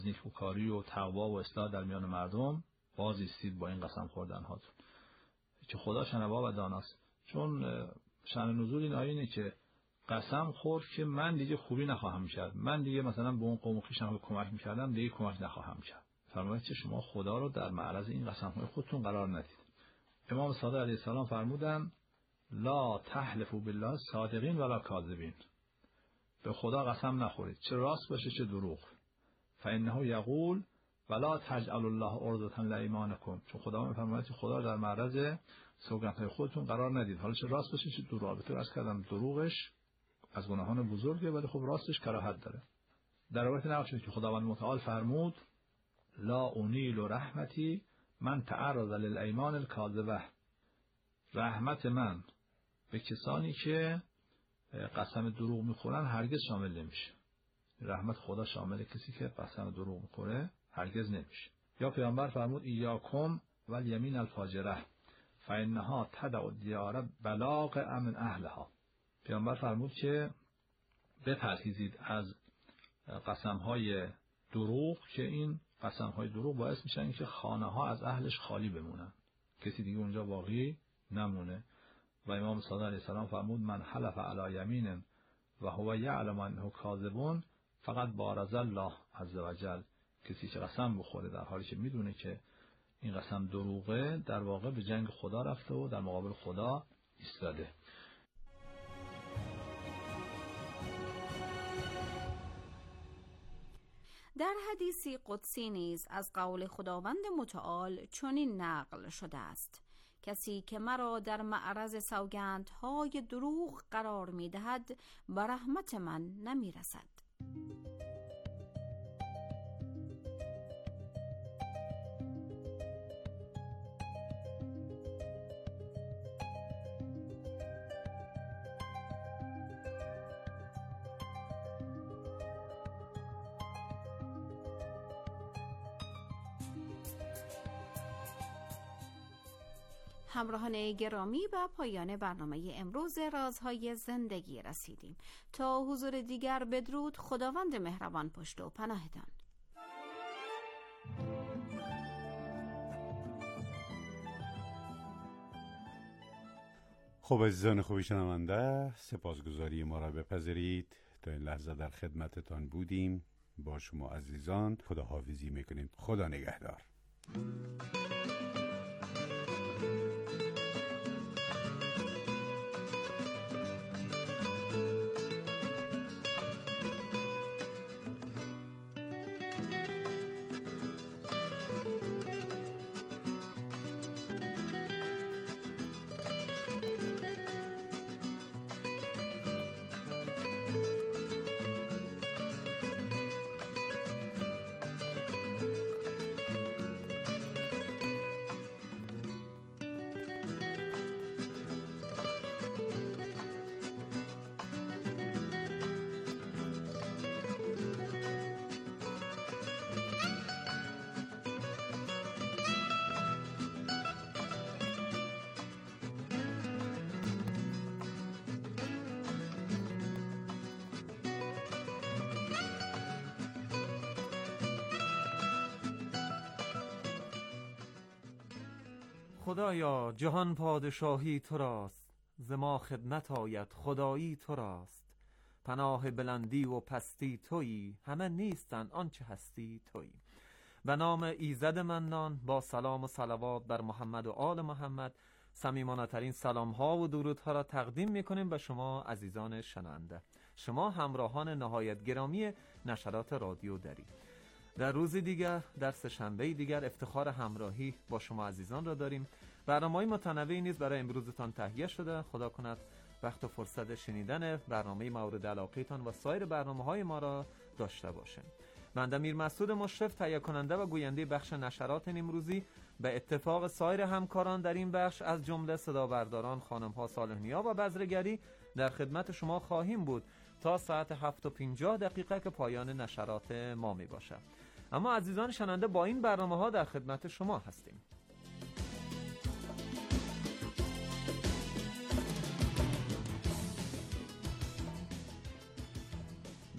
نیکوکاری و تقوا و اصلاح در میان مردم باز ایستید با این قسم خوردن هاتون که خدا شنوا و داناست. چون شأن نزول این آیه اینه که قسم خورد که من دیگه خوبی نخواهم کرد، من دیگه مثلا به اون قوم خویشم کمک میکردم دیگه کمک نخواهم کرد. فرمود که شما خدا رو در معرض این قسم‌های خودتون قرار ندید. امام صادق علیه السلام فرمودن لا تحلفوا بالله صادقین ولا کاذبین، به خدا قسم نخورید چه راست باشه چه دروغ. فانه یقول ولا تجعلوا الله عرضة لایمانکم، چون خدا میفرماید که خدا در معرض سوگندهای خودتون قرار ندید، حالا چه راست باشه چه دروغ. البته عرض کردم دروغش از گناهان بزرگه ولی خب راستش کراهت داره. در روایت نقل شده که خداوند متعال فرمود لا انیل رحمتی من تعرض للایمان الکاذبه، رحمت من به کسانی که قسم دروغ میخورن هرگز شامل نمیشه. رحمت خدا شامل کسی که قسم دروغ میخوره هرگز نمیشه. یا پیامبر فرمود ایاکم والیمین الفاجره فانها تدع الدیار بلاغ من اهلها. پیامبر فرمود که بپرهیزید از قسم‌های دروغ که این قسم‌های دروغ باعث میشن که خانه‌ها از اهلش خالی بمونن، کسی دیگه اونجا باقی نمونه. و امام صادق علیه السلام فرمود من حلف علی یمین و هو یعلم انه کاذب فقط بارز الله عز وجل، کسی که قسم بخوره در حالی که میدونه که این قسم دروغه در واقع به جنگ خدا رفته و در مقابل خدا ایستاده. در حدیثی قدسی نیز از قول خداوند متعال چنین نقل شده است کسی که مرا در معرض سوگندهای دروغ قرار می‌دهد به رحمت من نمی‌رسد. همراهان گرامی، به پایان برنامه امروز رازهای زندگی رسیدیم. تا حضور دیگر بدرود، خداوند مهربان پشت و پناهتان. خب عزیزان خوبی شنونده، سپاسگزاری ما را بپذیرید. تا این لحظه در خدمتتان بودیم. با شما عزیزان خداحافظی میکنیم. خدا نگهدار. خدایا جهان پادشاهی تو راست، ز ما خدمت آید خدایی تو راست. پناه بلندی و پستی تویی، همه نیستن آنچه هستی تویی. به نام ایزد منان، با سلام و صلوات بر محمد و آل محمد، صمیمانه ترین سلام ها و درودها را تقدیم میکنیم به شما عزیزان شنونده، شما همراهان نهایت گرامی نشرات رادیو دری. در روزی دیگر، در سه‌شنبه دیگر، افتخار همراهی با شما عزیزان را داریم. برنامه‌های متنوعی نیز برای امروزتان تهیه شده. خدا کند وقت و فرصت شنیدن برنامه مورد علاقه‌تان و سایر برنامه‌های ما را داشته باشیم. بنده میر مسعود مشرف، تهیه کننده و گوینده بخش نشرات امروزی، به اتفاق سایر همکاران در این بخش از جمله صدابرداران خانم‌ها صالح‌نیا و بذرگری در خدمت شما خواهیم بود تا ساعت 7:50 که پایان نشرات ما می باشد. اما عزیزان شنونده، با این برنامه‌ها در خدمت شما هستیم.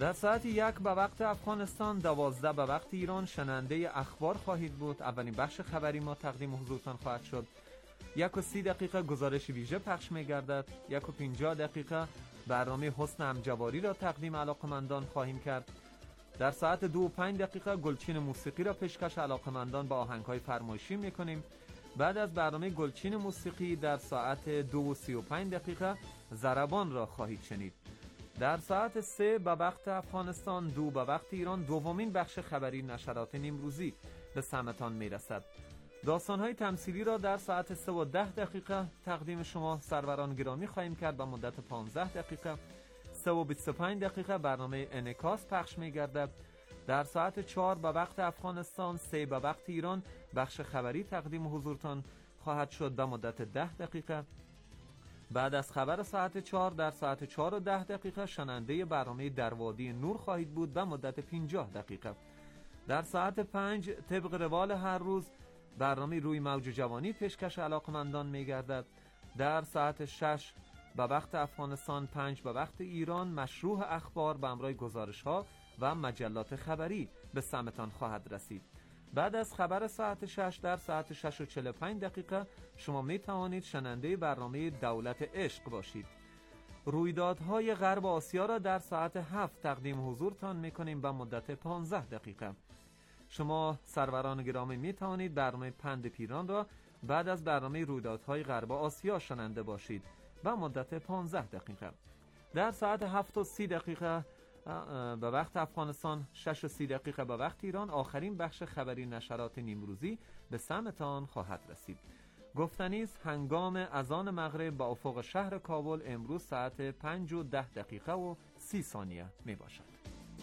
در ساعت 1 به وقت افغانستان، 12 به وقت ایران شنونده اخبار خواهید بود. اولین بخش خبری ما تقدیم حضورتان خواهد شد. 1:30 گزارش ویژه پخش می گردد. 1:50 برنامه حسن امجواری را تقدیم علاقمندان خواهیم کرد. در ساعت 2:05 گلچین موسیقی را پیشکش علاقمندان با آهنگ‌های فرمایشی می‌کنیم. بعد از برنامه گلچین موسیقی در ساعت 2:35 ضربان را خواهید شنید. در ساعت 3 به وقت افغانستان، 2 به وقت ایران، دومین بخش خبری نشرات نیمروزی به سمتان میرسد. داستان‌های تمثیلی را در ساعت 3:10 تقدیم شما سروران گرامی خواهیم کرد به مدت 15 دقیقه. 3:25 برنامه انعکاس پخش می‌گردد. در ساعت 4 به وقت افغانستان، 3 به وقت ایران بخش خبری تقدیم حضورتان خواهد شد به مدت 10 دقیقه. بعد از خبر ساعت 4 در ساعت 4:10 شنونده برنامه در وادی نور خواهید بود به مدت 50 دقیقه. در ساعت 5 طبق روال هر روز برنامه روی موج جوانی پیشکش علاقمندان می‌گردد. در ساعت 6 به وقت افغانستان، 5 به وقت ایران مشروع اخبار به همراه گزارش‌ها و مجلات خبری به سمتان خواهد رسید. بعد از خبر ساعت 6 در ساعت 6:45 شما می توانید شنونده برنامه دولت عشق باشید. رویدادهای غرب آسیا را در ساعت 7 تقدیم حضورتان می کنیم به مدت 15 دقیقه. شما سروران گرامی می توانید برنامه پند پیران را بعد از برنامه رویدادهای غرب آسیا شنونده باشید به مدت 15 دقیقه. در ساعت 7:30 به وقت افغانستان، 6:30 به وقت ایران آخرین بخش خبری نشرات نیمروزی به سمتان خواهد رسید. گفتنی است هنگام اذان مغرب با افق شهر کابل امروز ساعت 5:10 و 30 می باشد.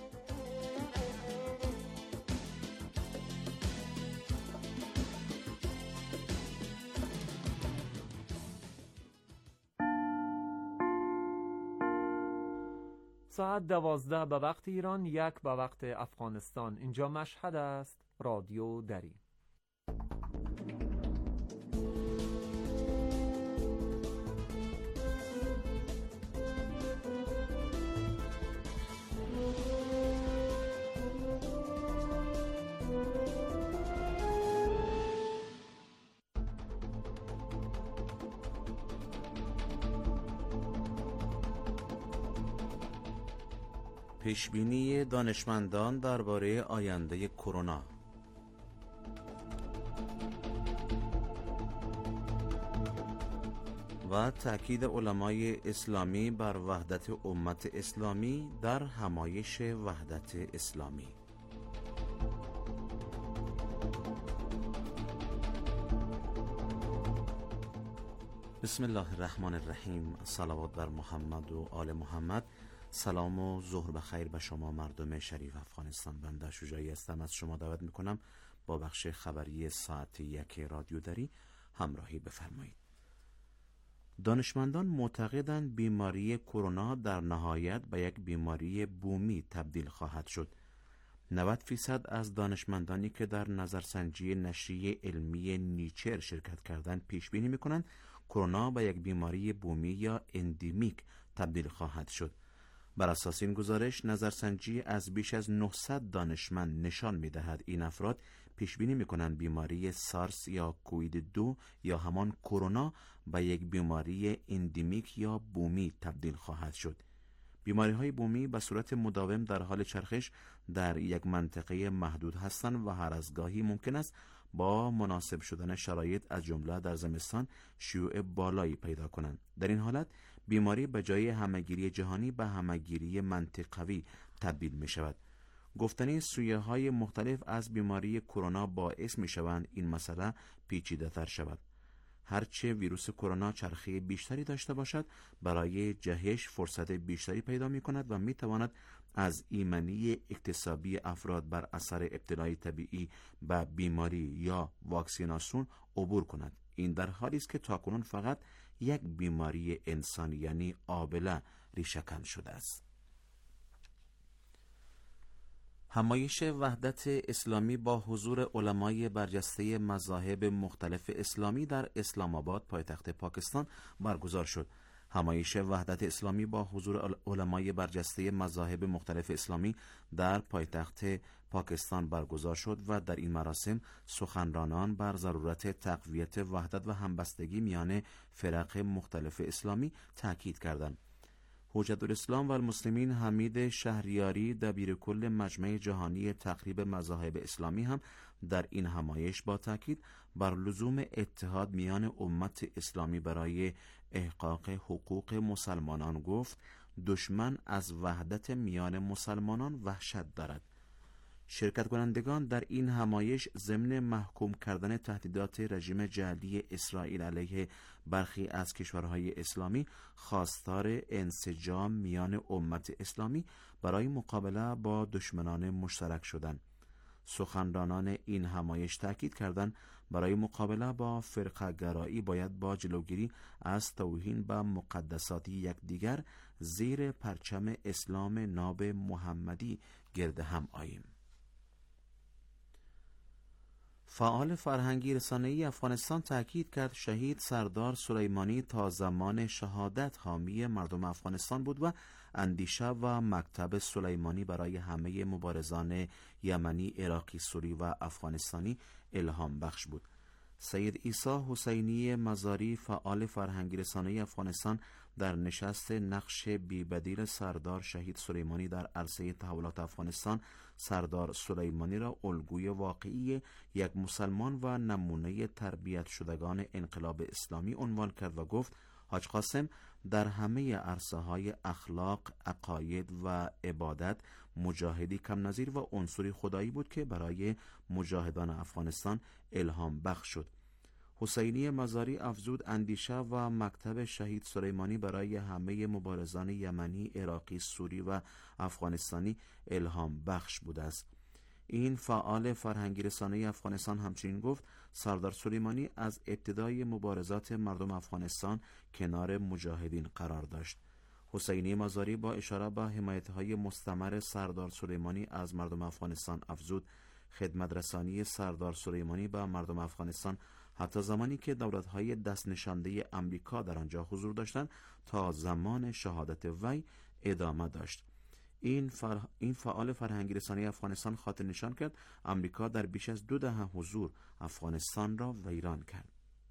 ساعت 12 به وقت ایران، 1 به وقت افغانستان. اینجا مشهد است، رادیو دری. پیشبینی دانشمندان درباره آینده کرونا. و تأکید علمای اسلامی بر وحدت امت اسلامی در همایش وحدت اسلامی. بسم الله الرحمن الرحیم. صلوات بر محمد و آل محمد. سلام و ظهر بخیر به شما مردم شریف افغانستان. بنده شجاعی هستم. از شما دعوت میکنم با بخش خبری ساعت 1 رادیو دری همراهی بفرمایید. دانشمندان معتقدند بیماری کرونا در نهایت به یک بیماری بومی تبدیل خواهد شد. 90% از دانشمندانی که در نظرسنجی نشریه علمی نیچر شرکت کردند پیش بینی میکنند کرونا به یک بیماری بومی یا اندیمیک تبدیل خواهد شد. بر اساس این گزارش نظرسنجی از بیش از 900 دانشمند نشان می‌دهد این افراد پیش بینی می‌کنند بیماری سارس یا کووید 2 یا همان کرونا به یک بیماری اندیمیک یا بومی تبدیل خواهد شد. بیماری‌های بومی به صورت مداوم در حال چرخش در یک منطقه محدود هستند و هر از گاهی ممکن است با مناسب شدن شرایط از جمله در زمستان شیوع بالایی پیدا کنند. در این حالت بیماری به جای همه‌گیری جهانی به همه‌گیری منطقوی تبدیل می شود. گفتنی سویه‌های مختلف از بیماری کرونا باعث می شوند این مسئله پیچیده تر شود. هرچه ویروس کرونا چرخه بیشتری داشته باشد برای جهش فرصت بیشتری پیدا می کند و می تواند از ایمنی اکتسابی افراد بر اثر ابتلای طبیعی به بیماری یا واکسیناسیون عبور کند. این در حالی است که تاکنون فقط یک بیماری انسانی یعنی آبله ریشه‌کن شده است. همایش وحدت اسلامی با حضور علمای برجسته مذاهب مختلف اسلامی در اسلام آباد پایتخت پاکستان برگزار شد. همایش وحدت اسلامی با حضور علمای برجسته مذاهب مختلف اسلامی در پایتخت پاکستان برگزار شد و در این مراسم سخنرانان بر ضرورت تقویت وحدت و همبستگی میان فرق مختلف اسلامی تاکید کردند. حجت الاسلام و المسلمین حمید شهریاری دبیر کل مجمع جهانی تقریب مذاهب اسلامی هم در این همایش با تاکید بر لزوم اتحاد میان امت اسلامی برای احقاق حقوق مسلمانان گفت: دشمن از وحدت میان مسلمانان وحشت دارد. شرکت کنندگان در این همایش ضمن محکوم کردن تهدیدات رژیم جعلی اسرائیل علیه برخی از کشورهای اسلامی خواستار انسجام میان امت اسلامی برای مقابله با دشمنان مشترک شدند. سخنرانان این همایش تاکید کردند برای مقابله با فرقه گرایی باید با جلوگیری از توهین به مقدسات یکدیگر زیر پرچم اسلام ناب محمدی گرد هم آییم. فعال فرهنگی رسانه‌ای افغانستان تاکید کرد شهید سردار سلیمانی تا زمان شهادت حامی مردم افغانستان بود و اندیشه و مکتب سلیمانی برای همه مبارزان یمنی، عراقی، سوری و افغانستانی الهام بخش بود. سید عیسی حسینی مزاری فعال فرهنگی رسانه‌ای افغانستان در نشست نقش بی‌بدیل سردار شهید سلیمانی در عرصه تحولات افغانستان سردار سلیمانی را الگوی واقعی یک مسلمان و نمونه تربیت شدگان انقلاب اسلامی عنوان کرد و گفت حاج قاسم در همه عرصه‌های اخلاق، عقاید و عبادت مجاهدی کم نظیر و عنصری خدایی بود که برای مجاهدان افغانستان الهام بخش شد. حسینی مزاری افزود اندیشه و مکتب شهید سلیمانی برای همه مبارزان یمنی، عراقی، سوری و افغانستانی الهام بخش بوده است. این فعال فرهنگی رسانه‌ای افغانستان همچنین گفت سردار سلیمانی از ابتدای مبارزات مردم افغانستان کنار مجاهدین قرار داشت. حسینی مزاری با اشاره به حمایت‌های مستمر سردار سلیمانی از مردم افغانستان افزود خدمت رسانی سردار سلیمانی به مردم افغانستان حتی زمانی که دولت‌های دست نشانده امریکا در آنجا حضور داشتند تا زمان شهادت وی ادامه داشت. این فعال فرهنگی رسانه‌ای افغانستان خاطر نشان کرد امریکا در بیش از 2 دهه حضور افغانستان را ویران کرد.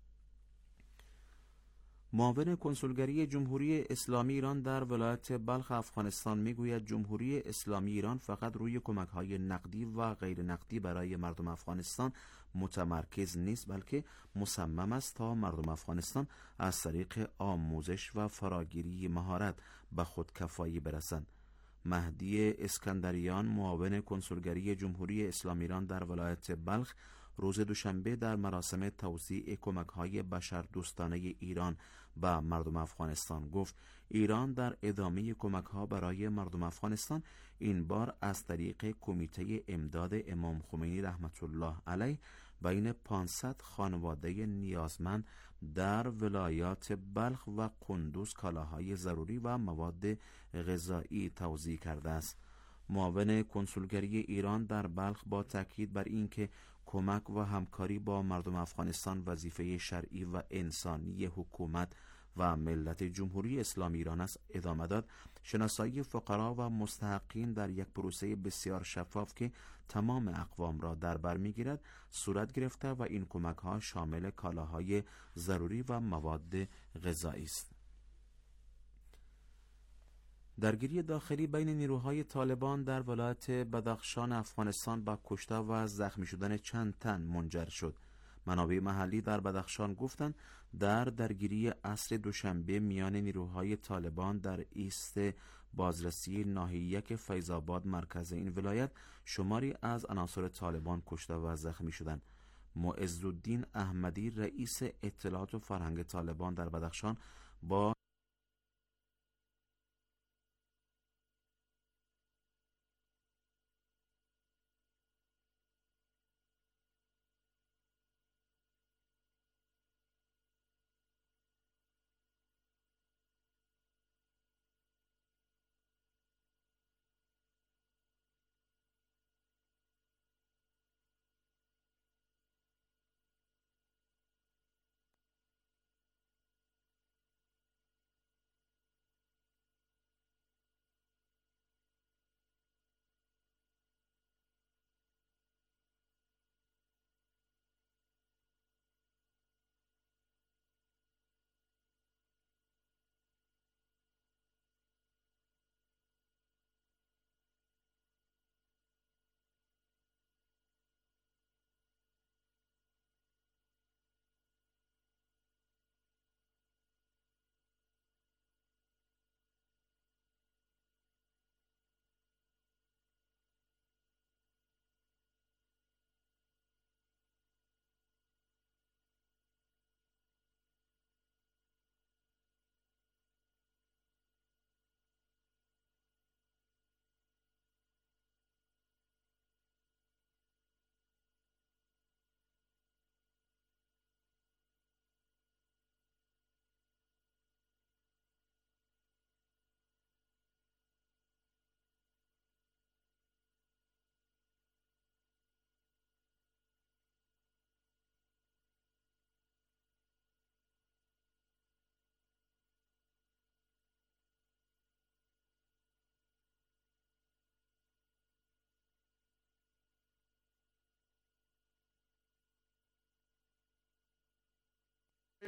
معاون کنسولگری جمهوری اسلامی ایران در ولایت بلخ افغانستان میگوید جمهوری اسلامی ایران فقط روی کمک‌های نقدی و غیر نقدی برای مردم افغانستان متمرکز نیست بلکه مصمم است تا مردم افغانستان از طریق آموزش و فراگیری مهارت به خودکفایی برسند. مهدی اسکندریان معاون کنسولگری جمهوری اسلامی ایران در ولایت بلخ روز دوشنبه در مراسم توزیع کمک‌های بشردوستانه ایران به مردم افغانستان گفت ایران در ادامه کمک‌ها برای مردم افغانستان این بار از طریق کمیته امداد امام خمینی رحمت الله علیه بین 500 خانواده نیازمند در ولایات بلخ و قندوز کالاهای ضروری و مواد غذایی توزیع کرده است. معاون کنسولگری ایران در بلخ با تاکید بر اینکه کمک و همکاری با مردم افغانستان وظیفه شرعی و انسانی حکومت و ملت جمهوری اسلامی ایران است ادامه داد شناسایی فقرا و مستحقین در یک پروسه بسیار شفاف که تمام اقوام را در بر میگیرد صورت گرفته و این کمک ها شامل کالاهای ضروری و مواد غذایی است. درگیری داخلی بین نیروهای طالبان در ولایت بدخشان افغانستان با کشته و زخمی شدن چند تن منجر شد. منابع محلی در بدخشان گفتند در درگیری عصر دوشنبه میان نیروهای طالبان در ایست بازرسی ناحیه فیض‌آباد مرکز این ولایت شماری از عناصر طالبان کشته و زخمی شدند. معزالدین احمدی رئیس اطلاعات و فرهنگ طالبان در بدخشان با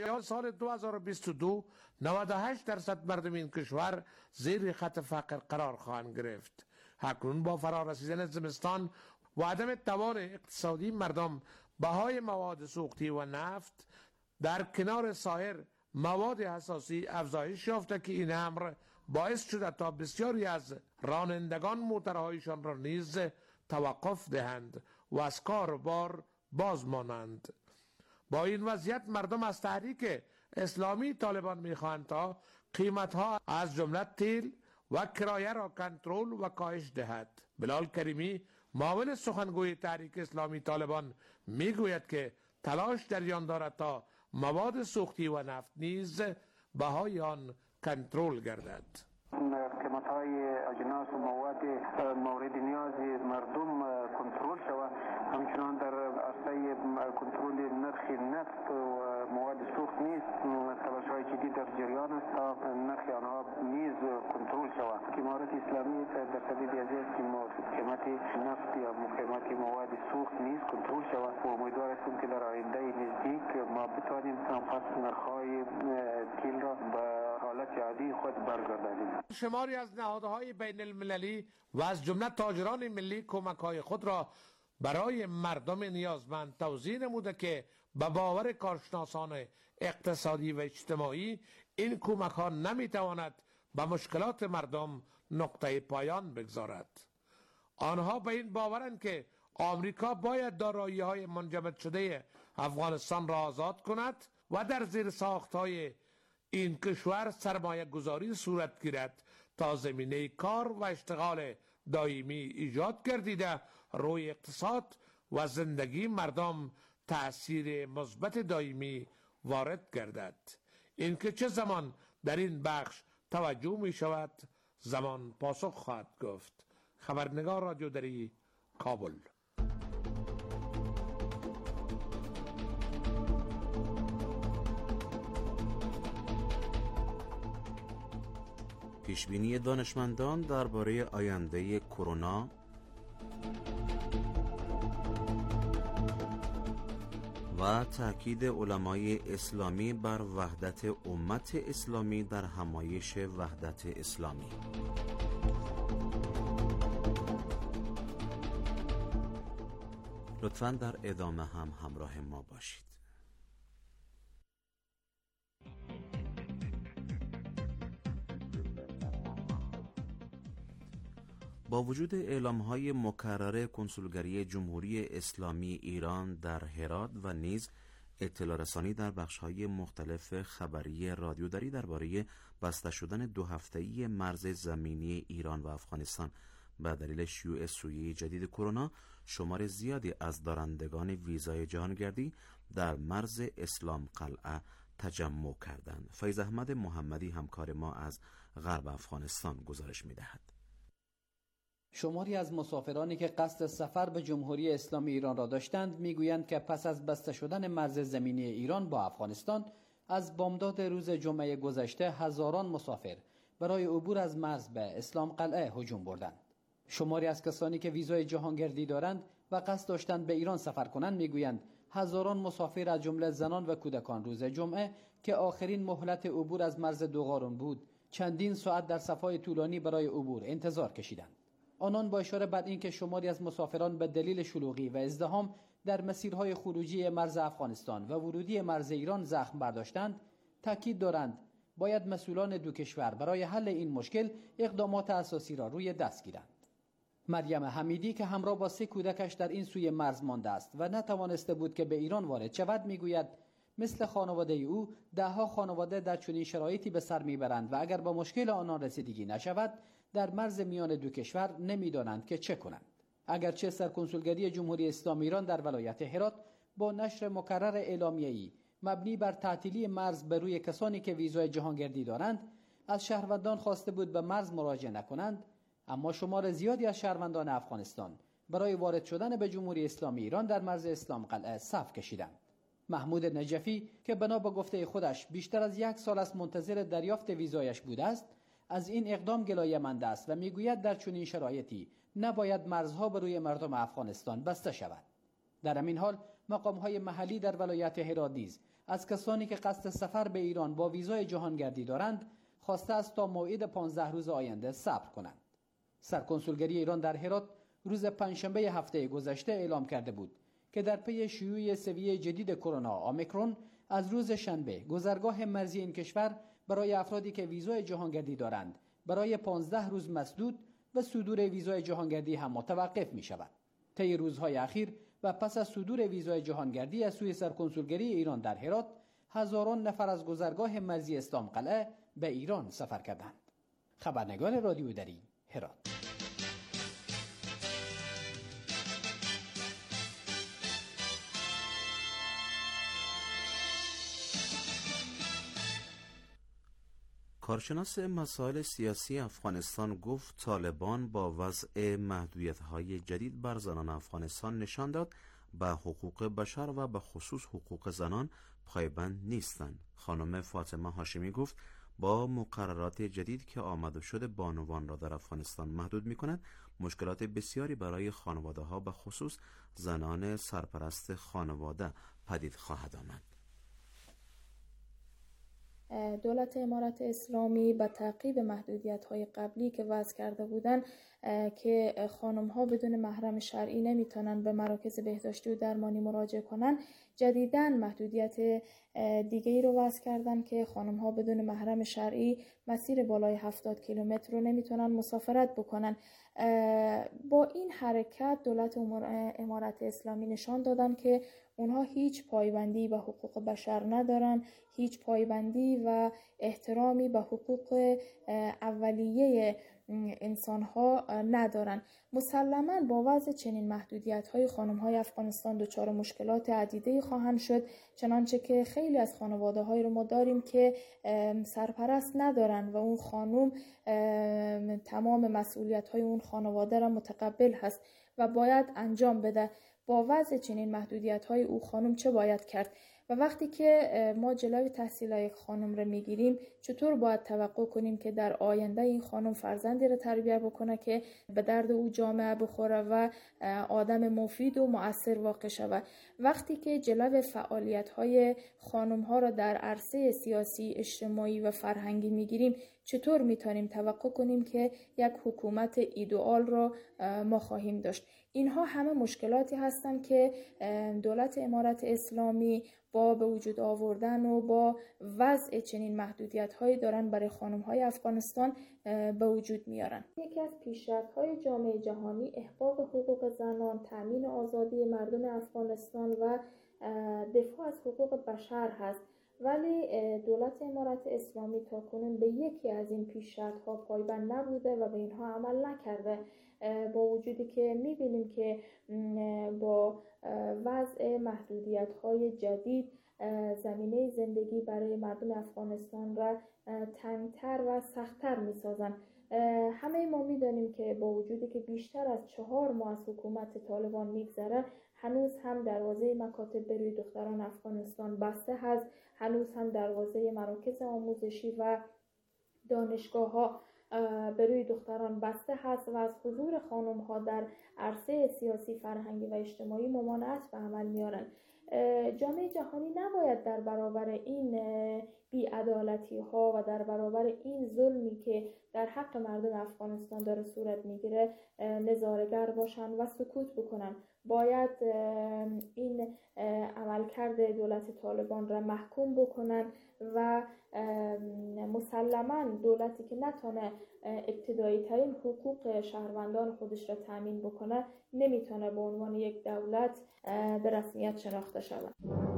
پایان سال 2022 98% مردم این کشور زیر خط فقر قرار خواهند گرفت. اکنون با فرارسیدن زمستان و عدم توان اقتصادی مردم، بهای مواد سوختی و نفت در کنار سایر مواد اساسی افزایش یافته که این امر باعث شده تا بسیاری از رانندگان موترهایشان را نیز توقف دهند و از کار و بار باز مانند. با این وضعیت مردم از تحریک اسلامی طالبان میخواهند تا قیمتها از جمله تیل و کرایه را کنترل و کاهش دهد. بلال کریمی معاون سخنگوی تحریک اسلامی طالبان میگوید که تلاش در جریان دارد تا مواد سوختی و نفت نیز بهای آن کنترل گردد. قیمت‌های اجناس و مواد مورد نیاز مردم کنترل شود. همچنان در عرصه کنترل نرخ نفت و مواد سوخت نیز تلاش‌های جدی در جریان است تا نرخ آنها نیز کنترل شود. امارت اسلامی در سبیل است که قیمت نفت یا قیمت مواد سوخت نیز کنترل شود و امیدوار هستیم که در آینده نزدیک ما بتوانیم پس نرخ‌های تیل را به حالت عادی خود برگردانیم. شماری از نهادهای بین المللی و از جمله تاجران ملی کمک‌های خود را برای مردم نیازمند توضیح نموده که به باور کارشناسان اقتصادی و اجتماعی این کمک‌ها نمی‌تواند به مشکلات مردم نقطه پایان بگذارد. آنها به این باورند که آمریکا باید دارایی‌های منجمد شده افغانستان را آزاد کند و در زیر ساخت‌های این کشور سرمایه گذاری صورت گیرد تا زمینه کار و اشتغال دائمی ایجاد گردیده روی اقتصاد و زندگی مردم تأثیر مثبت دائمی وارد گردد. اینکه چه زمان در این بخش توجه می شود زمان پاسخ خواهد گفت. خبرنگار رادیو دری، کابل. پیشبینی دانشمندان درباره آینده کرونا، و تأکید علمای اسلامی بر وحدت امت اسلامی در همایش وحدت اسلامی. لطفاً در ادامه هم همراه ما باشید. با وجود اعلام‌های مکرر کنسولگری جمهوری اسلامی ایران در هرات و نیز اطلاع رسانی در بخش‌های مختلف خبری رادیو دری درباره بسته شدن 2 هفته‌ای مرز زمینی ایران و افغانستان به دلیل شیوع سویه جدید کرونا، شمار زیادی از دارندگان ویزای جهانگردی در مرز اسلام قلعه تجمع کردند. فیض احمد محمدی همکار ما از غرب افغانستان گزارش می‌دهد. شماری از مسافرانی که قصد سفر به جمهوری اسلامی ایران را داشتند میگویند که پس از بسته شدن مرز زمینی ایران با افغانستان از بامداد روز جمعه گذشته هزاران مسافر برای عبور از مرز به اسلام قلعه هجوم بردند. شماری از کسانی که ویزای جهانگردی دارند و قصد داشتند به ایران سفر کنند میگویند هزاران مسافر از جمله زنان و کودکان روز جمعه که آخرین مهلت عبور از مرز دوغارون بود چندین ساعت در صف‌های طولانی برای عبور انتظار کشیدند. آنان با اشاره بر اینکه شماری از مسافران به دلیل شلوغی و ازدحام در مسیرهای خروجی مرز افغانستان و ورودی مرز ایران زخم برداشتند، تاکید دارند باید مسئولان دو کشور برای حل این مشکل اقدامات اساسی را روی دست گیرند. مریم حمیدی که همراه با 3 کودکش در این سوی مرز مانده است و نتوانسته بود که به ایران وارد شود میگوید مثل خانواده او 10 خانواده در چنین شرایطی به سر میبرند و اگر به مشکل آنان رسیدگی نشود در مرز میان دو کشور نمیدانند که چه کنند. اگرچه سرکنسولگری جمهوری اسلامی ایران در ولایت هرات با نشر مکرر اعلامیه‌ای مبنی بر تعطیلی مرز به روی کسانی که ویزای جهانگردی دارند از شهروندان خواسته بود به مرز مراجعه نکنند، اما شمار زیادی از شهروندان افغانستان برای وارد شدن به جمهوری اسلامی ایران در مرز اسلام قلعه صف کشیدند. محمود نجفی که بنا به گفته خودش بیشتر از 1 سال است منتظر دریافت ویزایش بوده است، از این اقدام گلایه‌مند است و میگوید در چنین شرایطی نباید مرزها بر روی مردم افغانستان بسته شود. در همین حال مقام‌های محلی در ولایت هرات نیز از کسانی که قصد سفر به ایران با ویزای جهانگردی دارند خواسته است تا موعد 15 روز آینده صبر کنند. سرکنسولگری ایران در هرات روز پنجشنبه هفته گذشته اعلام کرده بود که در پی شیوع سویه جدید کرونا اومیکرون از روز شنبه گذرگاه مرزی این کشور برای افرادی که ویزای جهانگردی دارند برای 15 روز مسدود و صدور ویزای جهانگردی هم متوقف می شود. طی روزهای اخیر و پس از صدور ویزای جهانگردی از سوی سرکنسولگری ایران در هرات، هزاران نفر از گذرگاه مرزی اسلام قلعه به ایران سفر کردند. خبرنگار رادیو دری، هرات. کارشناس مسائل سیاسی افغانستان گفت طالبان با وضع محدودیت‌های جدید بر زنان افغانستان نشان داد به حقوق بشر و به خصوص حقوق زنان پایبند نیستند. خانم فاطمه هاشمی گفت با مقررات جدید که آمد و شده بانوان را در افغانستان محدود می‌کند، مشکلات بسیاری برای خانواده‌ها به خصوص زنان سرپرست خانواده پدید خواهد آمد. دولت امارت اسلامی به تعقیب محدودیت‌های قبلی که وضع کرده بودند که خانم‌ها بدون محرم شرعی نمیتونن به مراکز بهداشتی و درمانی مراجعه کنن، جدیداً محدودیت دیگه‌ای رو وضع کردن که خانم‌ها بدون محرم شرعی مسیر بالای 70 کیلومتر رو نمیتونن مسافرت بکنن. با این حرکت دولت امارت اسلامی نشان دادن که اونها هیچ پایبندی به حقوق بشر ندارن، هیچ پایبندی و احترامی به حقوق اولیه انسان‌ها ندارن. مسلماً با وضع چنین محدودیت‌های خانم‌های افغانستان دچار مشکلات عدیده‌ای خواهند شد، چنانچه که خیلی از خانواده‌های رو ما داریم که سرپرست ندارن و اون خانم تمام مسئولیت‌های اون خانواده را متقبل هست و باید انجام بده. با وضع چنین محدودیت‌های او خانم چه باید کرد؟ و وقتی که ما جلوی تحصیل یک خانم رو میگیریم، چطور باید توقع کنیم که در آینده این خانم فرزندی رو تربیت بکنه که به درد او جامعه بخوره و آدم مفید و مؤثر واقع شود؟ وقتی که جلوی فعالیت‌های خانم‌ها را در عرصه سیاسی، اجتماعی و فرهنگی میگیریم، چطور میتونیم توقع کنیم که یک حکومت ایدئال را ما خواهیم داشت؟ اینها همه مشکلاتی هستند که دولت امارت اسلامی با به وجود آوردن و با وضع چنین محدودیت‌هایی دارن برای خانم‌های افغانستان به وجود میارن. یکی از پیشرفت‌های جامعه جهانی احقاق حقوق زنان، تامین آزادی مردم افغانستان و دفاع از حقوق بشر هست. ولی دولت امارت اسلامی تاکنون به یکی از این پیشرفت‌ها پایبند نبوده و به اینها عمل نکرده. با وجودی که می‌بینیم که با وضع محدودیت‌های جدید زمینه زندگی برای مردم افغانستان را تنگ‌تر و سخت‌تر می‌سازند. همه ما می‌دانیم که با وجودی که بیشتر از 4 ماه از حکومت طالبان می‌گذره، هنوز هم دروازه مکاتب بروی دختران افغانستان بسته هست، هنوز هم دروازه مراکز آموزشی و دانشگاه‌ها بروی دختران بسته هست و از حضور خانم‌ها در عرصه سیاسی، فرهنگی و اجتماعی ممانعت به عمل میارن. جامعه جهانی نباید در برابر این بی‌عدالتی‌ها و در برابر این ظلمی که در حق مردم افغانستان داره صورت میگیره نظاره‌گر باشن و سکوت بکنن. باید این عملکرد دولت طالبان را محکوم بکنن و مسلماً دولتی که نتونه ابتدایی ترین حقوق شهروندان خودش را تامین بکنه نمیتونه به عنوان یک دولت به رسمیت شناخته شود.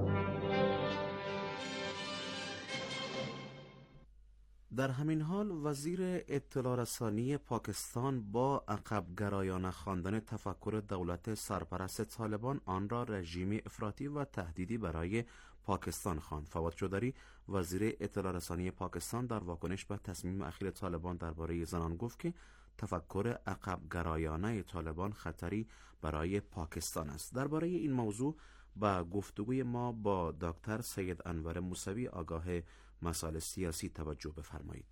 در همین حال وزیر اطلاع رسانی پاکستان با عقب گرایانه خواندن تفکر دولت سرپرست طالبان آن را رژیم افراطی و تهدیدی برای پاکستان خواند. فواد چودری وزیر اطلاع رسانی پاکستان در واکنش به تصمیم اخیر طالبان درباره زنان گفت که تفکر عقب گرایانه طالبان خطری برای پاکستان است. درباره این موضوع با گفتگوی ما با دکتر سید انور موسوی آگاه مسائل سیاسی توجه بفرمایید.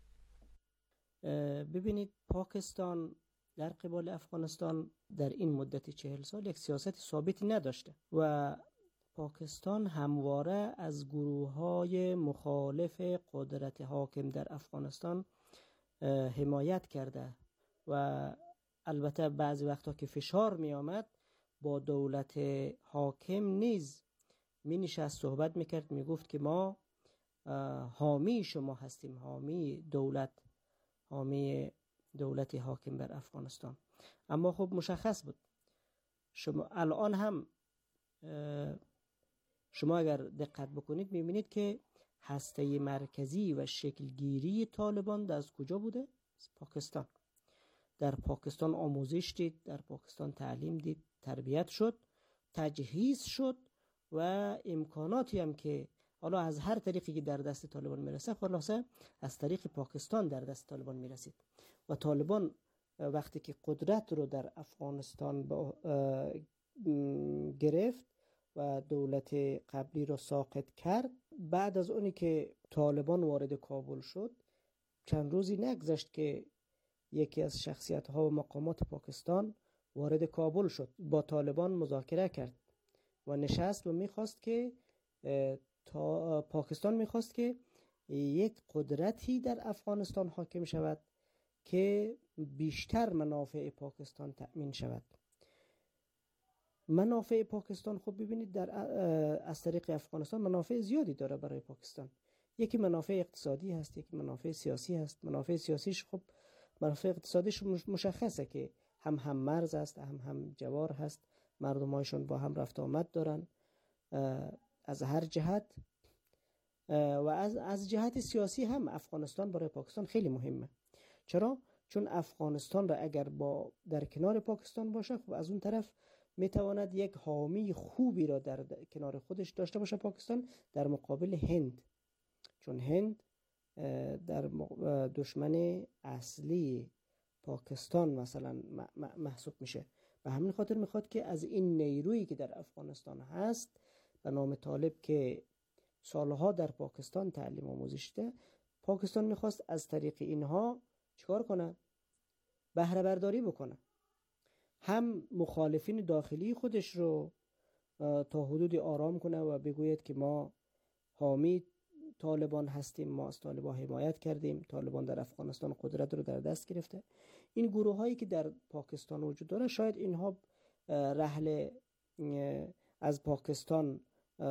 ببینید، پاکستان در قبال افغانستان در این مدت 40 سال یک سیاست ثابتی نداشته و پاکستان همواره از گروه‌های مخالف قدرت حاکم در افغانستان حمایت کرده و البته بعضی وقتا که فشار می آمد با دولت حاکم نیز می نشست صحبت می کرد، می گفت که ما حامی شما هستیم، حامی دولت حاکم بر افغانستان. اما خب مشخص بود شما الان هم شما اگر دقت بکنید میبینید که هسته مرکزی و شکلگیری طالبان از کجا بوده؟ از پاکستان. در پاکستان آموزش دید، در پاکستان تعلیم دید، تربیت شد، تجهیز شد و امکاناتی هم که حالا از هر طریقی که در دست طالبان میرسه خلاصه از طریق پاکستان در دست طالبان میرسید و طالبان وقتی که قدرت رو در افغانستان گرفت و دولت قبلی رو ساقط کرد، بعد از اونی که طالبان وارد کابل شد چند روزی نگذشت که یکی از شخصیت‌ها و مقامات پاکستان وارد کابل شد، با طالبان مذاکره کرد و نشست و میخواست که پاکستان میخواست که یک قدرتی در افغانستان حاکم شود که بیشتر منافع پاکستان تأمین شود. منافع پاکستان خب ببینید در از طریق افغانستان منافع زیادی داره برای پاکستان. یکی منافع اقتصادی هست، یکی منافع سیاسی هست. منافع سیاسیش خب منافع اقتصادیش مشخصه که هم مرز است، هم جوار هست، مردمایشون با هم رفت آمد دارن از هر جهت و از جهت سیاسی هم افغانستان برای پاکستان خیلی مهمه. چرا؟ چون افغانستان را اگر در کنار پاکستان باشه خب از اون طرف میتواند یک حامی خوبی را در کنار خودش داشته باشه پاکستان در مقابل هند، چون هند در دشمن اصلی پاکستان مثلا محسوب میشه. به همین خاطر میخواد که از این نیرویی که در افغانستان هست به نام طالب که سالها در پاکستان تعلیم آموزش ده، پاکستان میخواست از طریق اینها چیکار کنه؟ بهره برداری بکنه. هم مخالفین داخلی خودش رو تا حدودی آرام کنه و بگوید که ما حامی طالبان هستیم، ما از طالبان حمایت کردیم، طالبان در افغانستان قدرت رو در دست گرفته. این گروه هایی که در پاکستان وجود داره شاید اینها رحل از پاکستان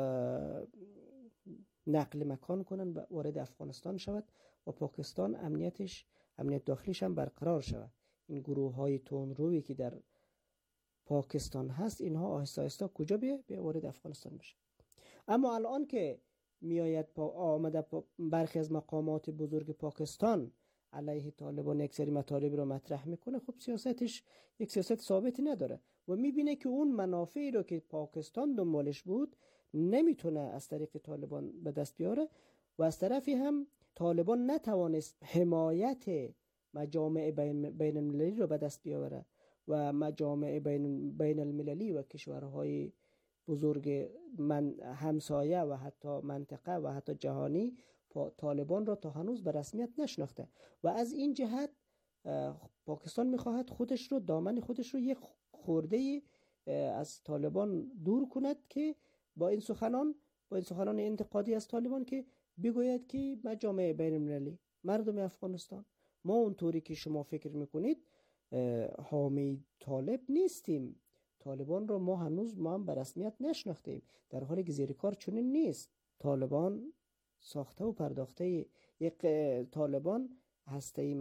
نقل مکان کنن و وارد افغانستان شود و پاکستان امنیت داخلیش هم برقرار شود. این گروه های تندرویی که در پاکستان هست اینها آهسته آهسته کجا به وارد افغانستان بشه. اما الان که میآید آمده برخی از مقامات بزرگ پاکستان علیه طالبان یک سری مطالب رو مطرح میکنه، خب سیاستش یک سیاست ثابتی نداره و میبینه که اون منافعی رو که پاکستان دنبالش بود نمیتونه از طریق طالبان به دست بیاره و از طرفی هم طالبان نتوانست حمایت مجامع بین المللی رو به دست بیاره و مجامع بین المللی و کشورهای بزرگ همسایه و حتی منطقه و حتی جهانی طالبان را تا هنوز به رسمیت نشناخته و از این جهت پاکستان میخواهد خودش رو دامن خودش رو یک خورده از طالبان دور کند که با این سخنان انتقادی از طالبان که بگوید که مجامع بین المللی مردم افغانستان ما اونطوری که شما فکر میکنید حامی طالب نیستیم، طالبان رو ما هم به رسمیت نشناختیم، در حالی که زیر کار چنین نیست. طالبان ساخته و پرداخته یک طالبان هسته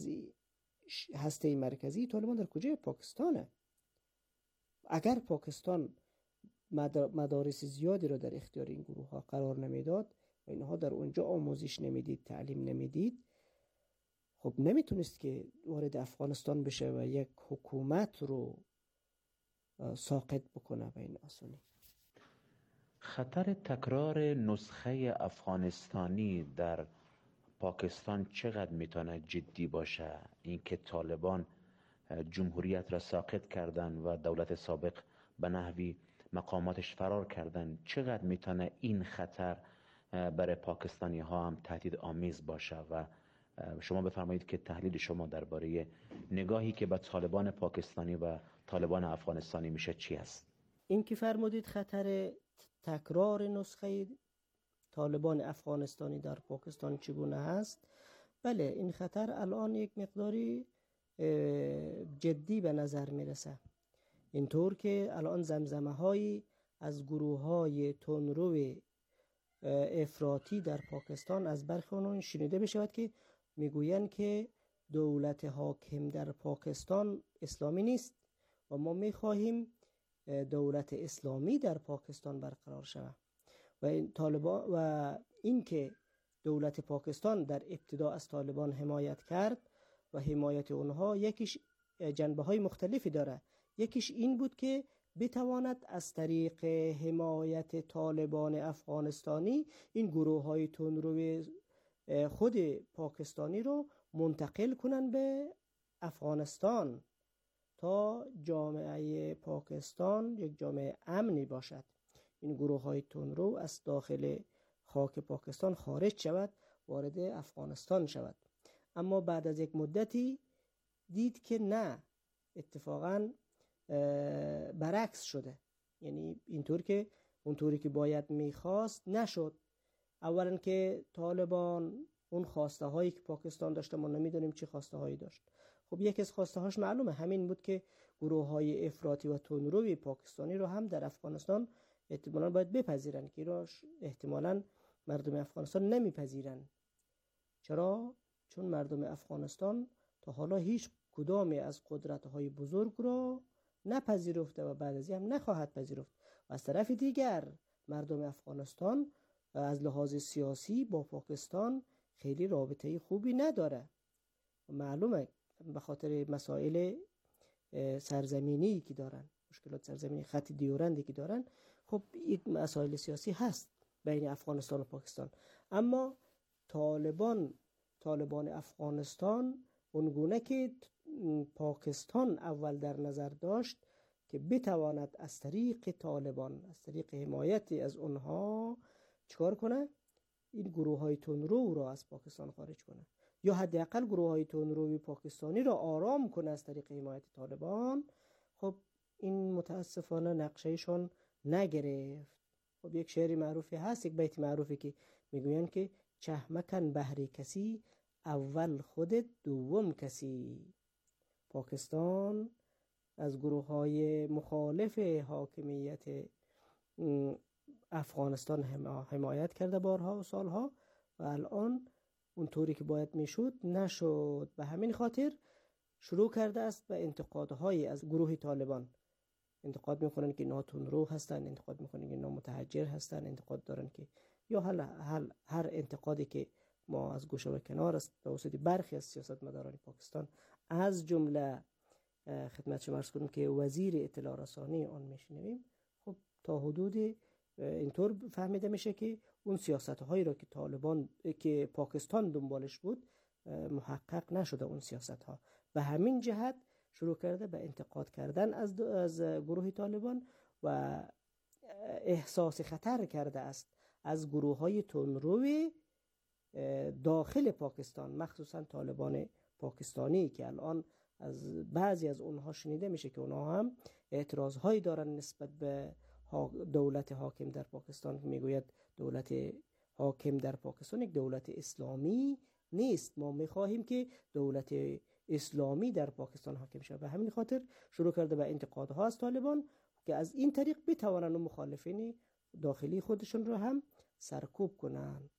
مرکزی طالبان در کجای پاکستانه. اگر پاکستان مدارس زیادی رو در اختیار این گروه ها قرار نمیداد و اینها در اونجا آموزش نمیدید، تعلیم نمیدید، خب نمیتونست که وارد افغانستان بشه و یک حکومت رو ساقط بکنه به این آسانی. خطر تکرار نسخه افغانستانی در پاکستان چقدر میتونه جدی باشه؟ اینکه طالبان جمهوریت را ساقط کردن و دولت سابق به نحوی مقاماتش فرار کردن، چقدر میتونه این خطر برای پاکستانی ها هم تهدید آمیز باشه؟ و شما بفرمایید که تحلیل شما درباره نگاهی که به طالبان پاکستانی و طالبان افغانستانی میشه چی است؟ این که فرمودید خطر تکرار نسخه طالبان افغانستانی در پاکستان چگونه هست. بله، این خطر الان یک مقداری جدی به نظر میرسه، اینطور که الان زمزمه هایی از گروه های تندرو افراطی در پاکستان از برخی آنها شنیده بشود که میگویند که دولت حاکم در پاکستان اسلامی نیست و ما میخواهیم دولت اسلامی در پاکستان برقرار شود و این طالبان و اینکه دولت پاکستان در ابتدا از طالبان حمایت کرد و حمایت اونها یکیش جنبه های مختلفی داره. یکیش این بود که بتواند از طریق حمایت طالبان افغانستانی این گروه های تندرو خود پاکستانی رو منتقل کنن به افغانستان تا جامعه پاکستان یک جامعه امنی باشد. این گروه های تندرو از داخل خاک پاکستان خارج شود، وارد افغانستان شود. اما بعد از یک مدتی دید که نه، اتفاقاً برعکس شده. یعنی اینطور که اونطوری که باید میخواست نشد. اولا که طالبان اون خواسته هایی که پاکستان داشته، ما نمیدونیم چی خواسته هایی داشت. خب یکی از خواسته هاش معلومه، همین بود که گروه های افراطی و تندروی پاکستانی رو هم در افغانستان احتمالاً باید بپذیرن که راش احتمالاً مردم افغانستان نمیپذیرن. چرا؟ چون مردم افغانستان تا حالا هیچ کدامی از قدرت‌های بزرگ را نپذیرفته و بعد از این هم نخواهد پذیرفت. و از طرف دیگر مردم افغانستان از لحاظ سیاسی با پاکستان خیلی رابطه خوبی نداره. معلومه به خاطر مسائل سرزمینی که دارن، مشکلات سرزمینی، خط دیورندی که دارن. خب این مسائل سیاسی هست بین افغانستان و پاکستان. اما طالبان افغانستان اونگونه که پاکستان اول در نظر داشت که بتواند از طریق طالبان، از طریق حمایتی از اونها چکار کنه؟ این گروه های تندرو را از پاکستان خارج کنه، یا حداقل گروه های تندروی پاکستانی را آرام کنه از طریق حمایت طالبان. خب این متاسفانه نقشهشون نگرفت. خب یک شعر معروفی هست، یک بیت معروفی که میگوین که چهمکن بهر کسی اول خودت دوم کسی. پاکستان از گروه های مخالف حاکمیت افغانستان حمایت کرده بارها و سالها و الان اونطوری که باید میشد نشد. به همین خاطر شروع کرده است به انتقادهای از گروه طالبان. انتقاد میکنن که اینا تندرو هستن، انتقاد میکنن که اینا متحجر هستن، انتقاد دارن که یا هر انتقادی که ما از گوشه و کنار است توسط برخی از سیاستمداران پاکستان، از جمله خدمت شما عرض کنم که وزیر اطلاع رسانی آن میشنویم، خب تا حدودی اینطور فهمیده میشه که اون سیاست‌هایی را که طالبان که پاکستان دنبالش بود محقق نشده اون سیاست‌ها. به همین جهت شروع کرده به انتقاد کردن از گروه طالبان و احساس خطر کرده است از گروه‌های تندروی داخل پاکستان، مخصوصا طالبان پاکستانی که الان از بعضی از اونها شنیده میشه که اونها هم اعتراضهایی دارن نسبت به دولت حاکم در پاکستان. میگوید دولت حاکم در پاکستان یک دولت اسلامی نیست، ما میخواهیم که دولت اسلامی در پاکستان حاکم شود. به همین خاطر شروع کرده به انتقادها از طالبان که از این طریق بتوانند مخالفین داخلی خودشون رو هم سرکوب کنند.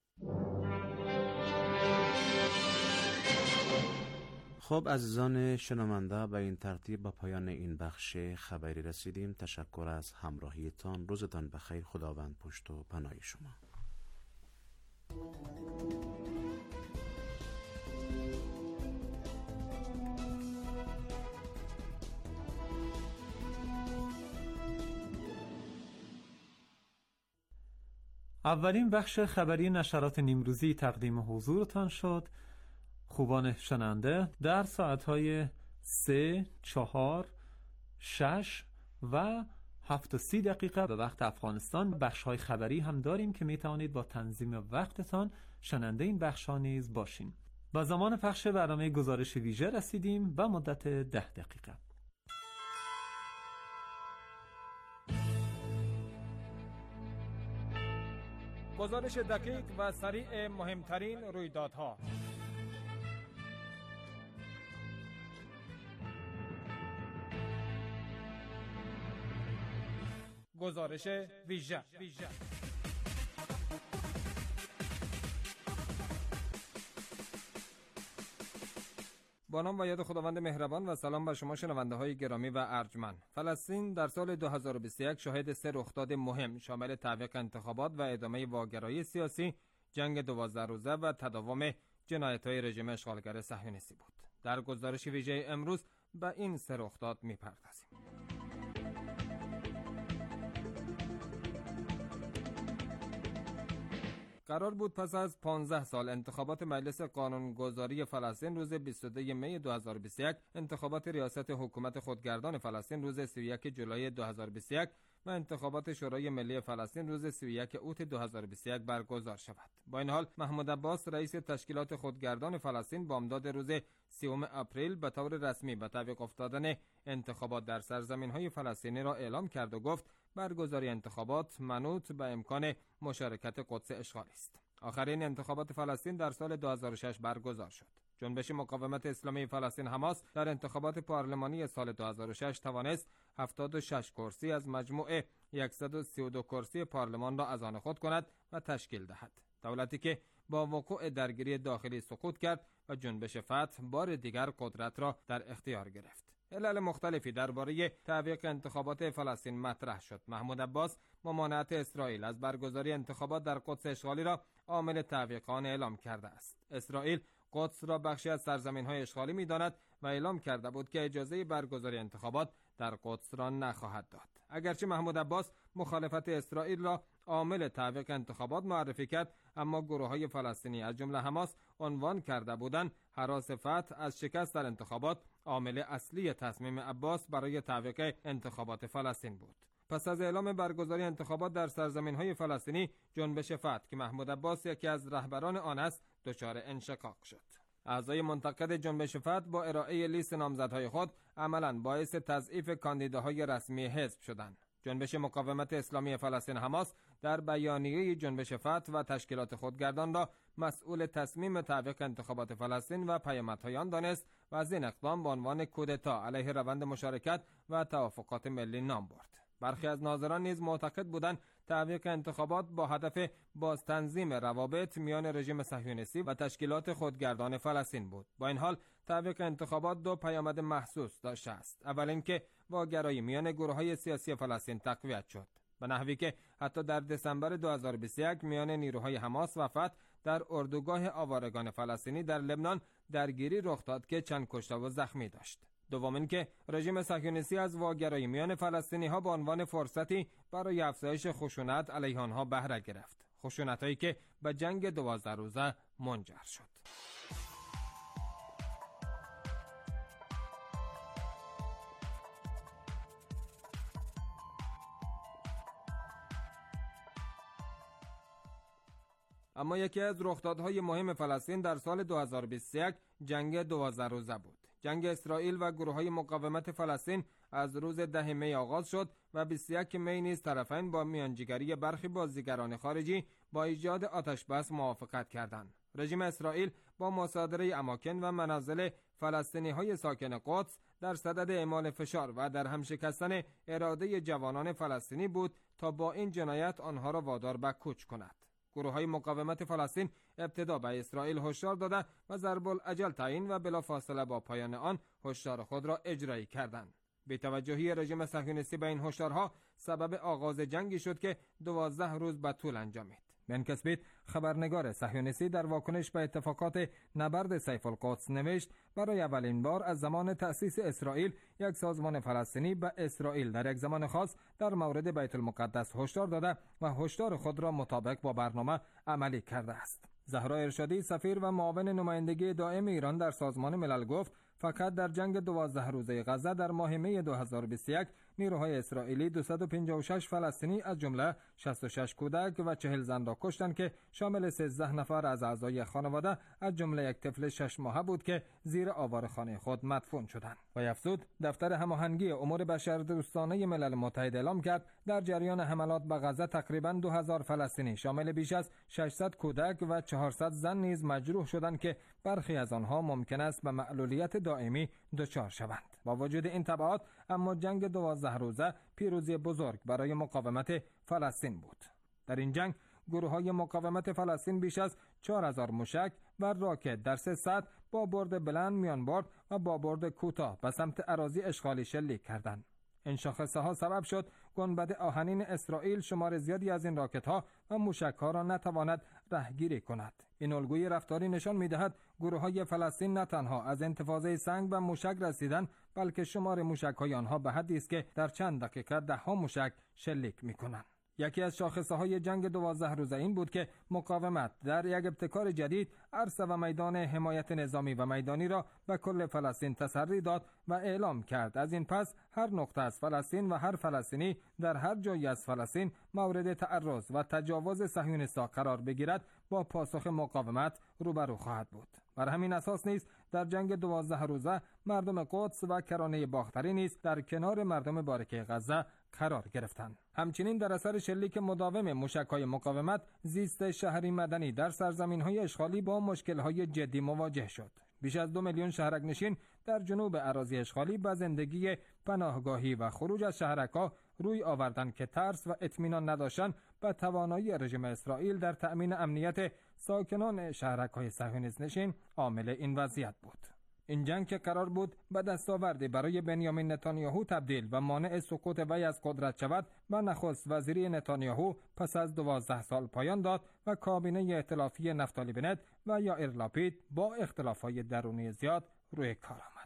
خب عزیزان شنونده، به این ترتیب به پایان این بخش خبری رسیدیم. تشکر از همراهیتان. روزتان بخیر. خداوند پشت و پناه شما. اولین بخش خبری نشرات نیمروزی تقدیم حضورتان شد. خوبان شنونده، در ساعتهای 3، 4، 6 و 7:30 دقیقه به وقت افغانستان بخش‌های خبری هم داریم که می توانید با تنظیم وقتتان شنونده این بخش‌ها نیز باشین. با زمان پخش برنامه گزارش ویژه رسیدیم به مدت 10 دقیقه. گزارش دقیق و سریع مهمترین رویدادها. گزارش ویژه. با نام و یاد خداوند مهربان و سلام بر شما شنونده های گرامی و ارجمند. فلسطین در سال 2021 شاهد 3 رخداد مهم شامل تعویق انتخابات و ادامه واگرایی سیاسی، جنگ 12 روزه و تداوم جنایت‌های رژیم اشغالگر صهیونیستی بود. در گزارش ویژه امروز به این 3 رخداد می‌پردازیم. قرار بود پس از 15 سال انتخابات مجلس قانونگذاری فلسطین روز 22 می 2021، انتخابات ریاست حکومت خودگردان فلسطین روز 31 جولای 2021 و انتخابات شورای ملی فلسطین روز 31 اوت 2021 برگزار شود. با این حال محمود عباس رئیس تشکیلات خودگردان فلسطین بامداد روز 30 اپریل به طور رسمی به تعویق افتادن انتخابات در سرزمین‌های فلسطینی را اعلام کرد و گفت برگزاری انتخابات منوط به امکان مشارکت قدس اشغالی است. آخرین انتخابات فلسطین در سال 2006 برگزار شد. جنبش مقاومت اسلامی فلسطین حماس در انتخابات پارلمانی سال 2006 توانست 76 کرسی از مجموع 132 کرسی پارلمان را از آن خود کند و تشکیل دهد. دولتی که با وقوع درگیری داخلی سقوط کرد و جنبش فتح بار دیگر قدرت را در اختیار گرفت. علل مختلفی درباره تعویق انتخابات فلسطین مطرح شد. محمود عباس ممانعت اسرائیل از برگزاری انتخابات در قدس اشغالی را عامل تعویق آن اعلام کرده است. اسرائیل قدس را بخشی از سرزمین‌های اشغالی می‌داند و اعلام کرده بود که اجازه برگزاری انتخابات در قدس را نخواهد داد. اگرچه محمود عباس مخالفت اسرائیل را عامل تعویق انتخابات معرفی کرد، اما گروه‌های فلسطینی از جمله حماس عنوان کرده بودند هراس فتح از شکست در انتخابات عامل اصلی تصمیم عباس برای تعویق انتخابات فلسطین بود. پس از اعلام برگزاری انتخابات در سرزمین‌های فلسطینی، جنبش فتح که محمود عباس یکی از رهبران آن است دچار انشقاق شد. اعضای منتقد جنبش فتح با ارائه لیست نامزدهای خود عملاً باعث تضعیف کاندیداهای رسمی حزب شدند. جنبش مقاومت اسلامی فلسطین حماس در بیانیه جنبش فتح و تشکیلات خودگردان را مسئول تصمیم تعویق انتخابات فلسطین و پیامدهای آن دانست و از این اقدام به عنوان کودتا علیه روند مشارکت و توافقات ملی نام برد. برخی از ناظران نیز معتقد بودند تعویق انتخابات با هدف بازتنظیم روابط میان رژیم صهیونیستی و تشکیلات خودگردان فلسطین بود. با این حال تعویق انتخابات 2 پیامد محسوس داشته است. اول اینکه واگرایی میان گروه‌های سیاسی فلسطین تقویت شد، به نحوی که حتی در دسامبر 2021 میان نیروهای حماس و فتح در اردوگاه آوارگان فلسطینی در لبنان درگیری رخ داد که چند کشته و زخمی داشت. دوم اینکه رژیم صهیونیستی از واگرایی میان فلسطینی‌ها به عنوان فرصتی برای افزایش خشونت علیه آنها بهره گرفت. خشونت‌هایی که به جنگ 12 روزه منجر شد. اما یکی از رخدادهای مهم فلسطین در سال 2021 جنگ 12 روزه بود. جنگ اسرائیل و گروه‌های مقاومت فلسطین از روز 10 می آغاز شد و 21 می نیز طرفین با میانجیگری برخی بازیگران خارجی با ایجاد آتش‌بس موافقت کردند. رژیم اسرائیل با مصادره اماکن و منازل فلسطینی‌های ساکن قدس در صدد اعمال فشار و در هم شکستن اراده جوانان فلسطینی بود تا با این جنایت آنها را وادار به کوچ کند. گروه‌های مقاومت فلسطین ابتدا به اسرائیل هشدار داده و ضرب الاجل تعیین و بلافاصله با پایان آن هشدار خود را اجرایی کردند. بی‌توجهی رژیم صهیونیستی به این هشدارها سبب آغاز جنگی شد که 12 روز به طول انجامید. بن کسبیت خبرنگار صهیونیستی در واکنش به اتفاقات نبرد سیف القدس نوشت برای اولین بار از زمان تأسیس اسرائیل یک سازمان فلسطینی به اسرائیل در یک زمان خاص در مورد بیت المقدس هشدار داده و هشدار خود را مطابق با برنامه عملی کرده است. زهرا ارشادی سفیر و معاون نمایندگی دائم ایران در سازمان ملل گفت فقط در جنگ 12 روزه غزه در ماه می 2021 نیروهای اسرائیلی 256 فلسطینی از جمله 66 کودک و 40 زن را کشتند که شامل 13 نفر از اعضای خانواده از جمله یک طفل 6 ماهه بود که زیر آوارخانه خود مدفون شدند. و افزود دفتر هماهنگی امور بشردوستانه ملل متحد اعلام کرد در جریان حملات به غزه تقریباً 2000 فلسطینی شامل بیش از 600 کودک و 400 زن نیز مجروح شدند که برخی از آنها ممکن است به معلولیت دائمی دچار شوند. با وجود این تبعات اما جنگ 12 روزه پیروزی بزرگ برای مقاومت فلسطین بود. در این جنگ گروه‌های مقاومت فلسطین بیش از 4000 موشک و راکت در 3 سطح با برد بلند، میان برد و با برد کوتاه به سمت اراضی اشغالی شلیک کردند. این شاخصه ها سبب شد گنبد آهنین اسرائیل شمار زیادی از این راکت ها و موشک ها را نتواند رهگیری کند. این الگوی رفتاری نشان می‌دهد گروه‌های فلسطین نه تنها از انتفاضه سنگ و موشک رسیدند، بلکه شمار موشک‌های آنها به حدی است که در چند دقیقه 10 موشک شلیک می‌کنند. یکی از شاخصه‌های جنگ 12 روزه این بود که مقاومت در یک ابتکار جدید عرصه و میدان حمایت نظامی و میدانی را به کل فلسطین تسری داد و اعلام کرد از این پس هر نقطه از فلسطین و هر فلسطینی در هر جایی از فلسطین مورد تعرض و تجاوز صهیونیست‌ها قرار بگیرد با پاسخ مقاومت روبرو خواهد بود. بر همین اساس نیز در جنگ 12 روزه مردم قدس و کرانه باختری نیز در کنار مردم بارکه غزه قرار گرفتند. همچنین در اثر شلیک مداوم موشک‌های مقاومت زیست شهری مدنی در سرزمین‌های اشغالی با مشکل‌های جدی مواجه شد. بیش از 2 میلیون شهرک‌نشین در جنوب اراضی اشغالی به زندگی پناهگاهی و خروج از شهرک‌ها روی آوردند که ترس و اطمینان نداشتن به توانایی رژیم اسرائیل در تأمین امنیت ساکنان شهرک‌های صهیونیست نشین عامل این وضعیت بود. این جنگ که قرار بود به دستاوردی برای بنیامین نتانیاهو تبدیل و مانع سقوط وی از قدرت شود و نخست وزیری نتانیاهو پس از 12 سال پایان داد و کابینه ائتلافی نفتالی بنت و یائیر لاپید با اختلافات درونی زیاد روی کار آمد.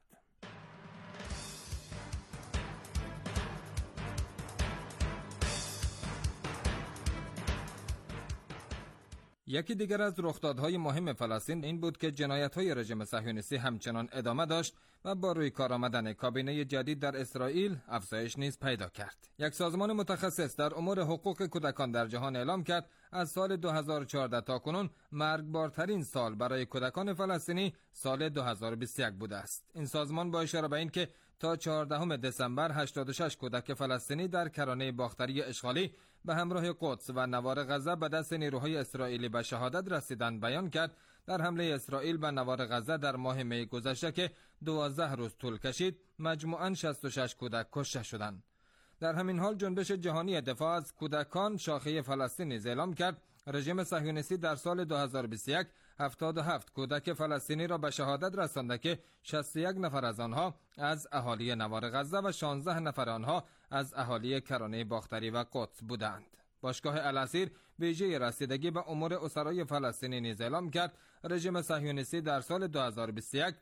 یکی دیگر از رخدادهای مهم فلسطین این بود که جنایت‌های رژیم صهیونیستی همچنان ادامه داشت و با روی کار آمدن کابینه جدید در اسرائیل افزایش نیز پیدا کرد. یک سازمان متخصص در امور حقوق کودکان در جهان اعلام کرد از سال 2014 تا کنون مرگبارترین سال برای کودکان فلسطینی سال 2021 بوده است. این سازمان با اشاره به این که تا 14 دسامبر 86 کودک فلسطینی در کرانه باختری اشغالی به همراه قدس و نوار غزه به دست نیروهای اسرائیلی به شهادت رسیدند بیان کرد در حمله اسرائیل به نوار غزه در ماه می گذشته که 12 روز طول کشید مجموعاً 66 کودک کشته شدند. در همین حال جنبش جهانی دفاع از کودکان شاخه فلسطین نیز اعلام کرد رژیم صهیونیستی در سال 2021 77 کودک فلسطینی را به شهادت رسانده که 61 نفر از آنها از اهالی نوار غزه و 16 نفر آنها از اهالی کرانه باختری و قدس بودند. باشگاه الاسیر ویژه رسیدگی به امور اسرای فلسطینی نیز اعلام کرد رژیم صهیونیستی در سال 2021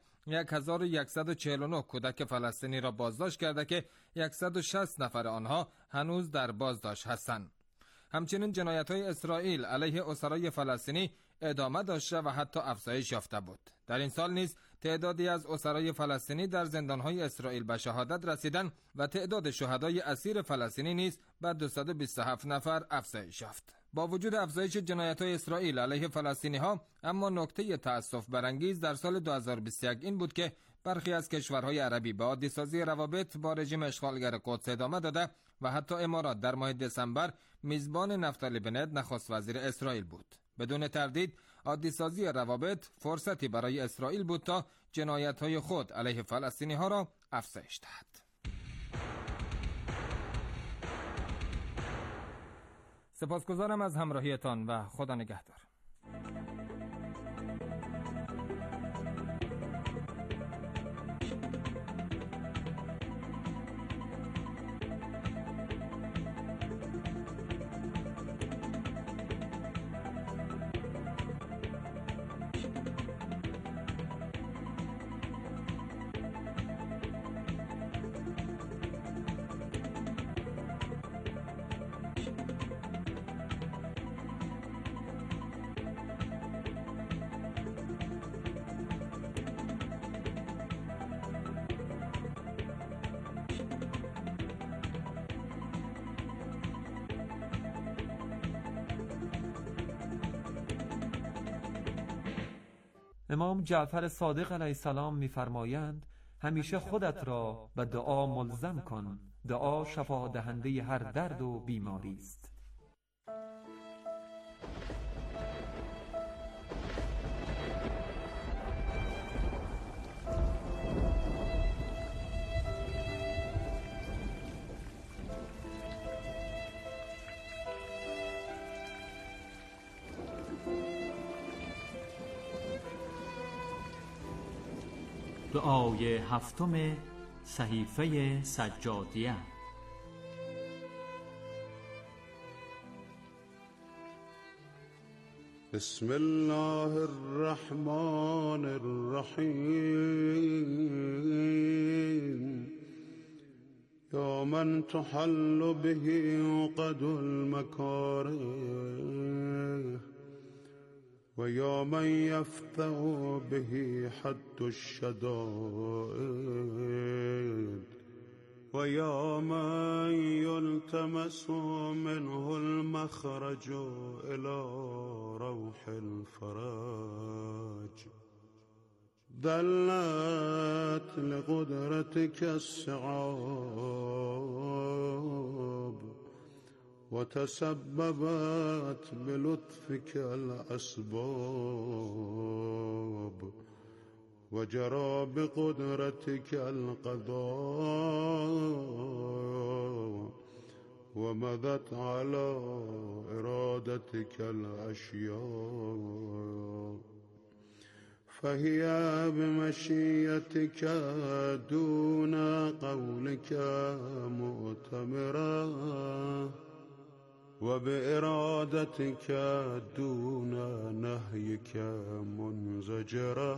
1149 کودک فلسطینی را بازداشت کرده که 160 نفر آنها هنوز در بازداشت هستند. همچنین جنایت‌های اسرائیل علیه اسرای فلسطینی ادامه داشته و حتی افزایش یافته بود. در این سال نیز تعدادی از اسرای فلسطینی در زندان‌های اسرائیل به شهادت رسیدند و تعداد شهدای اسیر فلسطینی نیز به 227 نفر افزایش یافت. با وجود افزایش جنایت‌های اسرائیل علیه فلسطینی‌ها اما نکته تأسف برانگیز در سال 2021 این بود که برخی از کشورهای عربی به عادی‌سازی روابط با رژیم اشغالگر قدس ادامه داده و حتی امارات در ماه دسامبر میزبان نفتالی بنت نخست وزیر اسرائیل بود. بدون تردید عادی‌سازی روابط فرصتی برای اسرائیل بود تا جنایت‌های خود علیه فلسطینی‌ها را افزایش دهد. سپاسگزارم از همراهیتان و خدا نگهدار. امام جعفر صادق علیه السلام می‌فرمایند همیشه خودت را به دعا ملزم کن. دعا شفا دهنده هر درد و بیماری است. دعای هفتم صحیفه سجادیه. بسم الله الرحمن الرحیم. یا من تحل به عقد المکاره و یا من یفتح به حد الشدائد و یا من یلتمس منه المخرج الى روح الفرج. دلت لقدرتك الصعاب وتسببت بلطفك الأسباب وجرى بقدرتك القضاء ومضت على إرادتك الأشياء. فهي بمشيتك دون قولك مؤتمرة وبإرادتك دون نهيك منزجرا.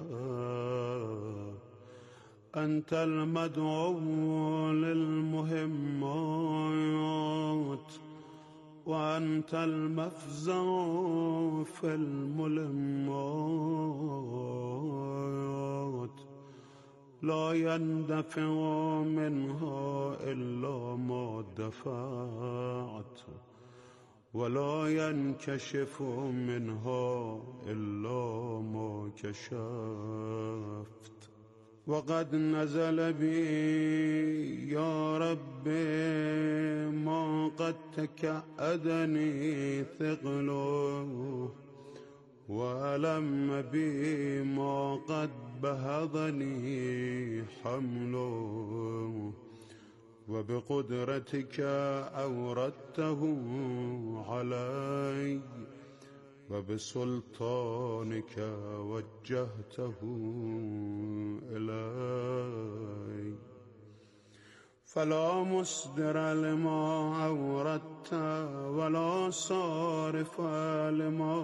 أنت المدعو للمهمات وأنت المفزع في الملمات. لا يندفع منها إلا ما دفعت ولا ينكشف منها إلا ما كشفت. وقد نزل بي يا رب ما قد تكأدني ثقله وألم بي ما قد بهضني حمله. وبقدرتك أوردته علي وبسلطانك وجهته إلي. فلا مصدر لما أوردت ولا صارف لما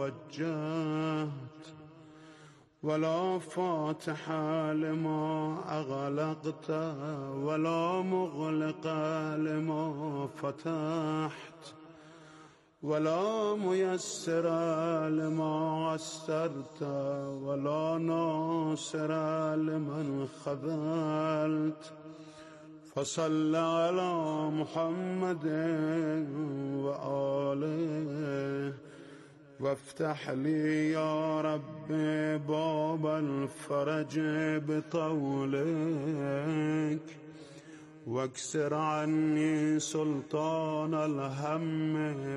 وجهت ولا فاتح لما أغلقت ولا مغلق لما فتحت ولا ميسر لما عسرت ولا ناصر لمن خذلت. فصل على محمد وآله وافتح لي يا رب باب الفرج بطولك واكسر عني سلطان الهم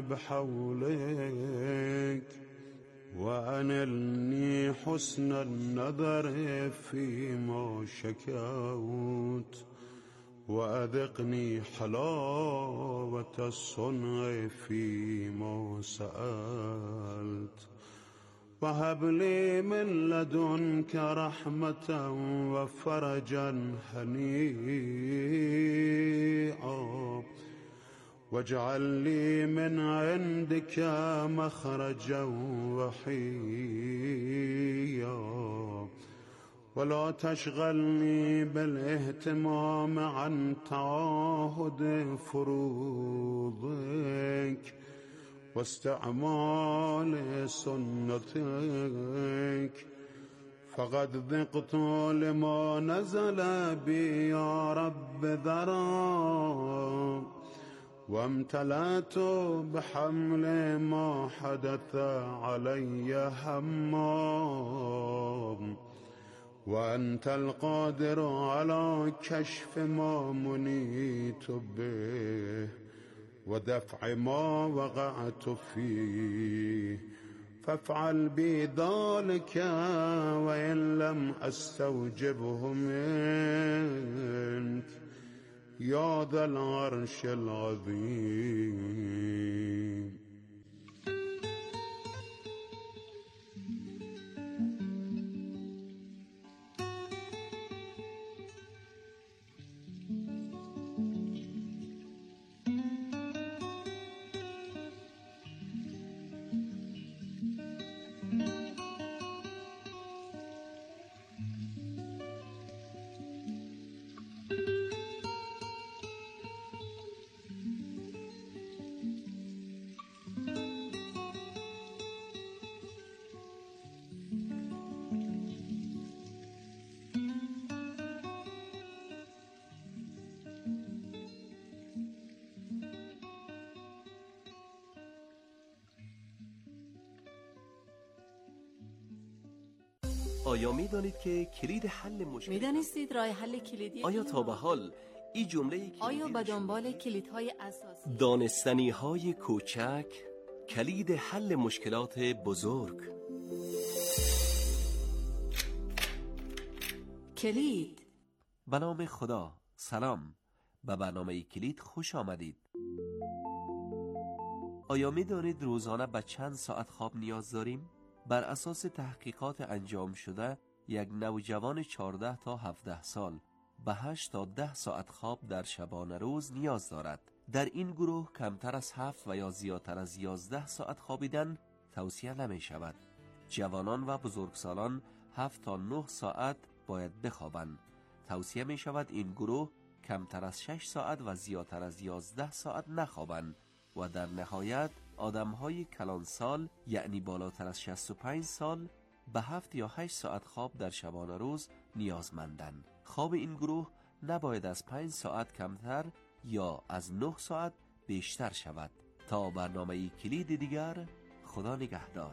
بحولك وأنلني حسن النظر فيما شكوت وأذقني حلاوة الصنع فيما سألت. وهب لي من لدنك رحمة وفرجا هنيئا واجعل لي من عندك مخرجا وحيا. ولا تشغلني بالاهتمام عن تعاهد فروضك واستعمال سنتك. فقد ذقت لما نزل بي يا رب ذرا وامتلأت بحمل ما حدث علي همام وأنت القادر على كشف ما منيت به ودفع ما وقعت فيه فافعل بي ذلك وإن لم أستوجبه منك يا ذا العرش العظيم. آیا می‌دانید که کلید حل مشکل می‌دانستید راه حل کلیدی آیا تا به حال این جمله آیا به دنبال کلیدهای اساسی دانستنی‌های کوچک کلید حل مشکلات بزرگ کلید به نام خدا سلام به برنامه کلید خوش آمدید. آیا می‌دانید روزانه به چند ساعت خواب نیاز داریم؟ بر اساس تحقیقات انجام شده یک نوجوان 14 تا 17 سال به 8 تا 10 ساعت خواب در شبانه روز نیاز دارد. در این گروه کمتر از 7 و یا زیادتر از 11 ساعت خوابیدن توصیه نمی شود. جوانان و بزرگسالان 7 تا 9 ساعت باید بخوابند. توصیه می شود این گروه کمتر از 6 ساعت و زیادتر از 11 ساعت نخوابند و در نهایت آدم‌های کلانسال یعنی بالاتر از 65 سال به 7 یا 8 ساعت خواب در شبانه روز نیازمندند. خواب این گروه نباید از 5 ساعت کمتر یا از 9 ساعت بیشتر شود. تا برنامه کلید دیگر، خدا نگهدار.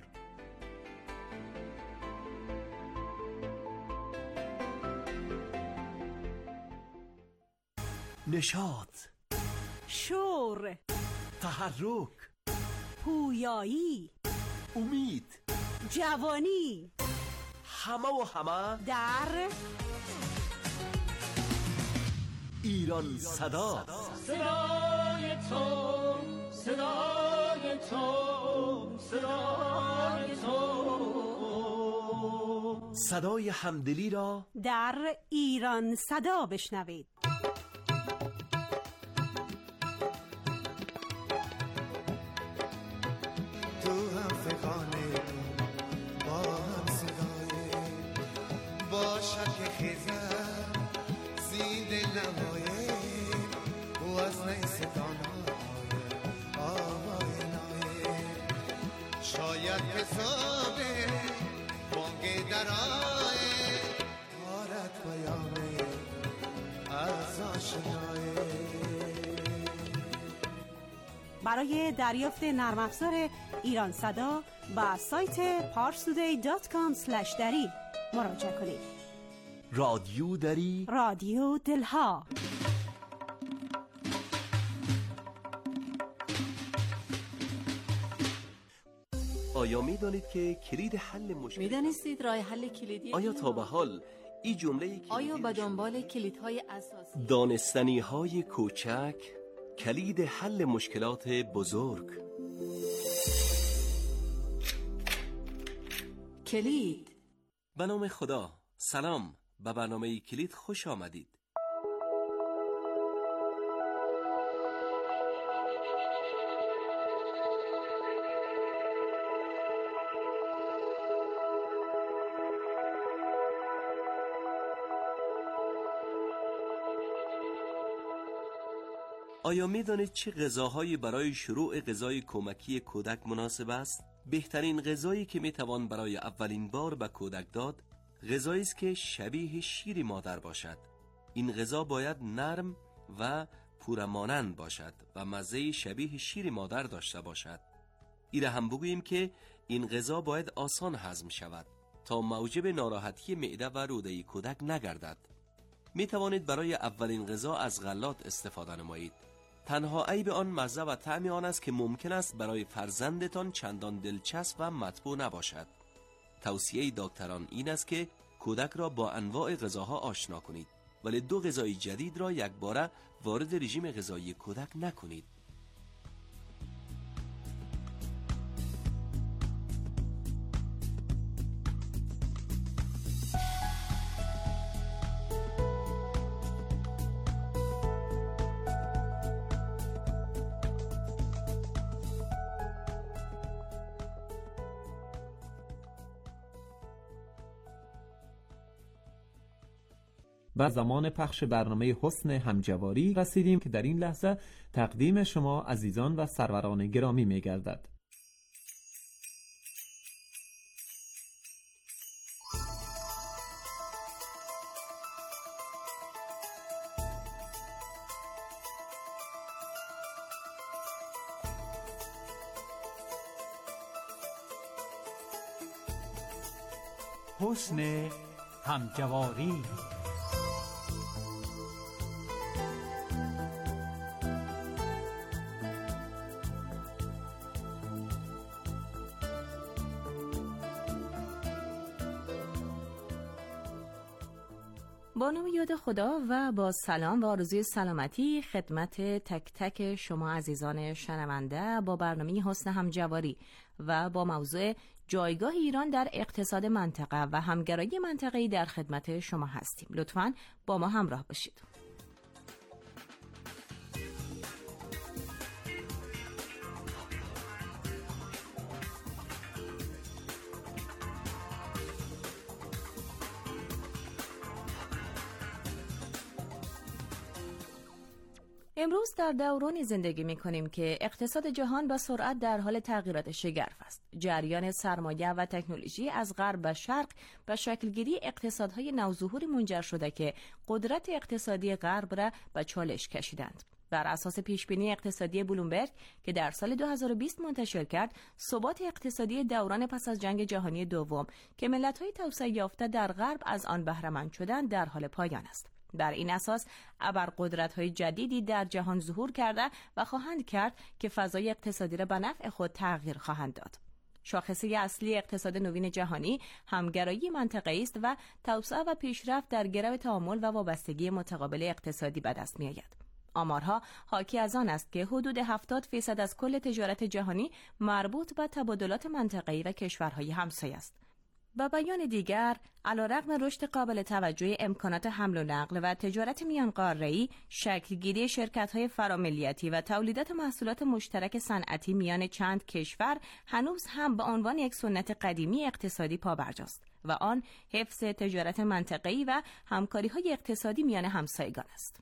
نشاط، شور، تحرک، پویایی، امید، جوانی، همه و همه در ایران صدا. صدای تو، صدای تو، صدای تو، صدای همدلی را در ایران صدا بشنوید. شاید حساب بانگ درائه دارد پیامه از آشنایه. برای دریافت نرم افزار ایران صدا با سایت parstoday.com/dari مراجعه کنید. رادیو دری، رادیو دلها. آیا می‌دانید که کلید حل مشکل می‌دانستید راه حل کلیدی آیا تا به حال این جمله آیا به دنبال کلیدهای اساسی دانستنی‌های کوچک کلید حل مشکلات بزرگ کلید؟ به نام خدا سلام، به برنامه کلید خوش آمدید. آیا می دانید چه غذاهایی برای شروع غذای کمکی کودک مناسب است؟ بهترین غذایی که می توان برای اولین بار به کودک داد، غذایی است که شبیه شیر مادر باشد. این غذا باید نرم و پوره مانند باشد و مزه شبیه شیر مادر داشته باشد. ایره هم بگوییم که این غذا باید آسان هضم شود تا موجب ناراحتی معده و روده کودک نگردد. می توانید برای اولین غذا از غلات استفاده نمایید. تنها عیب آن مزه و طعم آن است که ممکن است برای فرزندتان چندان دلچسب و مطبوع نباشد. توصیه دکتران این است که کودک را با انواع غذاها آشنا کنید، ولی 2 غذای جدید را یک باره وارد رژیم غذایی کودک نکنید. و زمان پخش برنامه حسن همجواری رسیدیم که در این لحظه تقدیم شما عزیزان و سروران گرامی می گردد. حسن همجواری. با نام یاد خدا و با سلام و آرزوی سلامتی خدمت تک تک شما عزیزان شنونده با برنامه حسن همجواری و با موضوع جایگاه ایران در اقتصاد منطقه و همگرایی منطقه‌ای در خدمت شما هستیم. لطفاً با ما همراه باشید. امروز در دورانی زندگی می‌کنیم که اقتصاد جهان با سرعت در حال تغییرات شگرف است. جریان سرمایه و تکنولوژی از غرب و شرق به شکلگیری اقتصادهای نوظهوری منجر شده که قدرت اقتصادی غرب را به چالش کشیدند. بر اساس پیشبینی اقتصادی بلومبرگ که در سال 2020 منتشر کرد، ثبات اقتصادی دوران پس از جنگ جهانی دوم که ملت‌های توسعه یافته در غرب از آن بهره مند شدند در حال پایان است. بر این اساس ابرقدرت‌های جدیدی در جهان ظهور کرده و خواهند کرد که فضای اقتصادی را به نفع خود تغییر خواهند داد. شاخصه اصلی اقتصاد نوین جهانی همگرایی منطقه‌ای است و توسعه و پیشرفت در گرو تعامل و وابستگی متقابل اقتصادی به دست می‌آید. آمارها حاکی از آن است که حدود 70% از کل تجارت جهانی مربوط به تبادلات منطقه‌ای و کشورهای همسایه است. با بیان دیگر، علیرغم رشد قابل توجه امکانات حمل و نقل و تجارت میان قاره‌ای، شکلگیری شرکت‌های فراملیتی و تولیدات محصولات مشترک صنعتی میان چند کشور هنوز هم به عنوان یک سنت قدیمی اقتصادی پابرجاست و آن حفظ تجارت منطقه‌ای و همکاری‌های اقتصادی میان همسایگان است.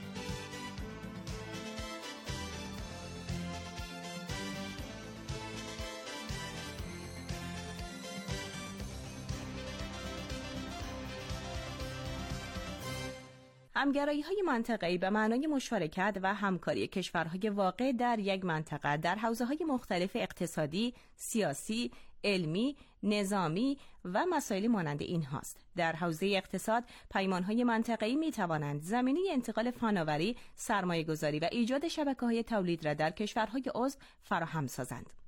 همگرایی‌های منطقه‌ای به معنای مشارکت و همکاری کشورهای واقع در یک منطقه در حوزه‌های مختلف اقتصادی، سیاسی، علمی، نظامی و مسائل مانند این هاست. در حوزه اقتصاد، پیمان‌های منطقه‌ای می‌توانند زمینه انتقال فناوری، سرمایه‌گذاری و ایجاد شبکه‌های تولید را در کشورهای عضو فراهم سازند.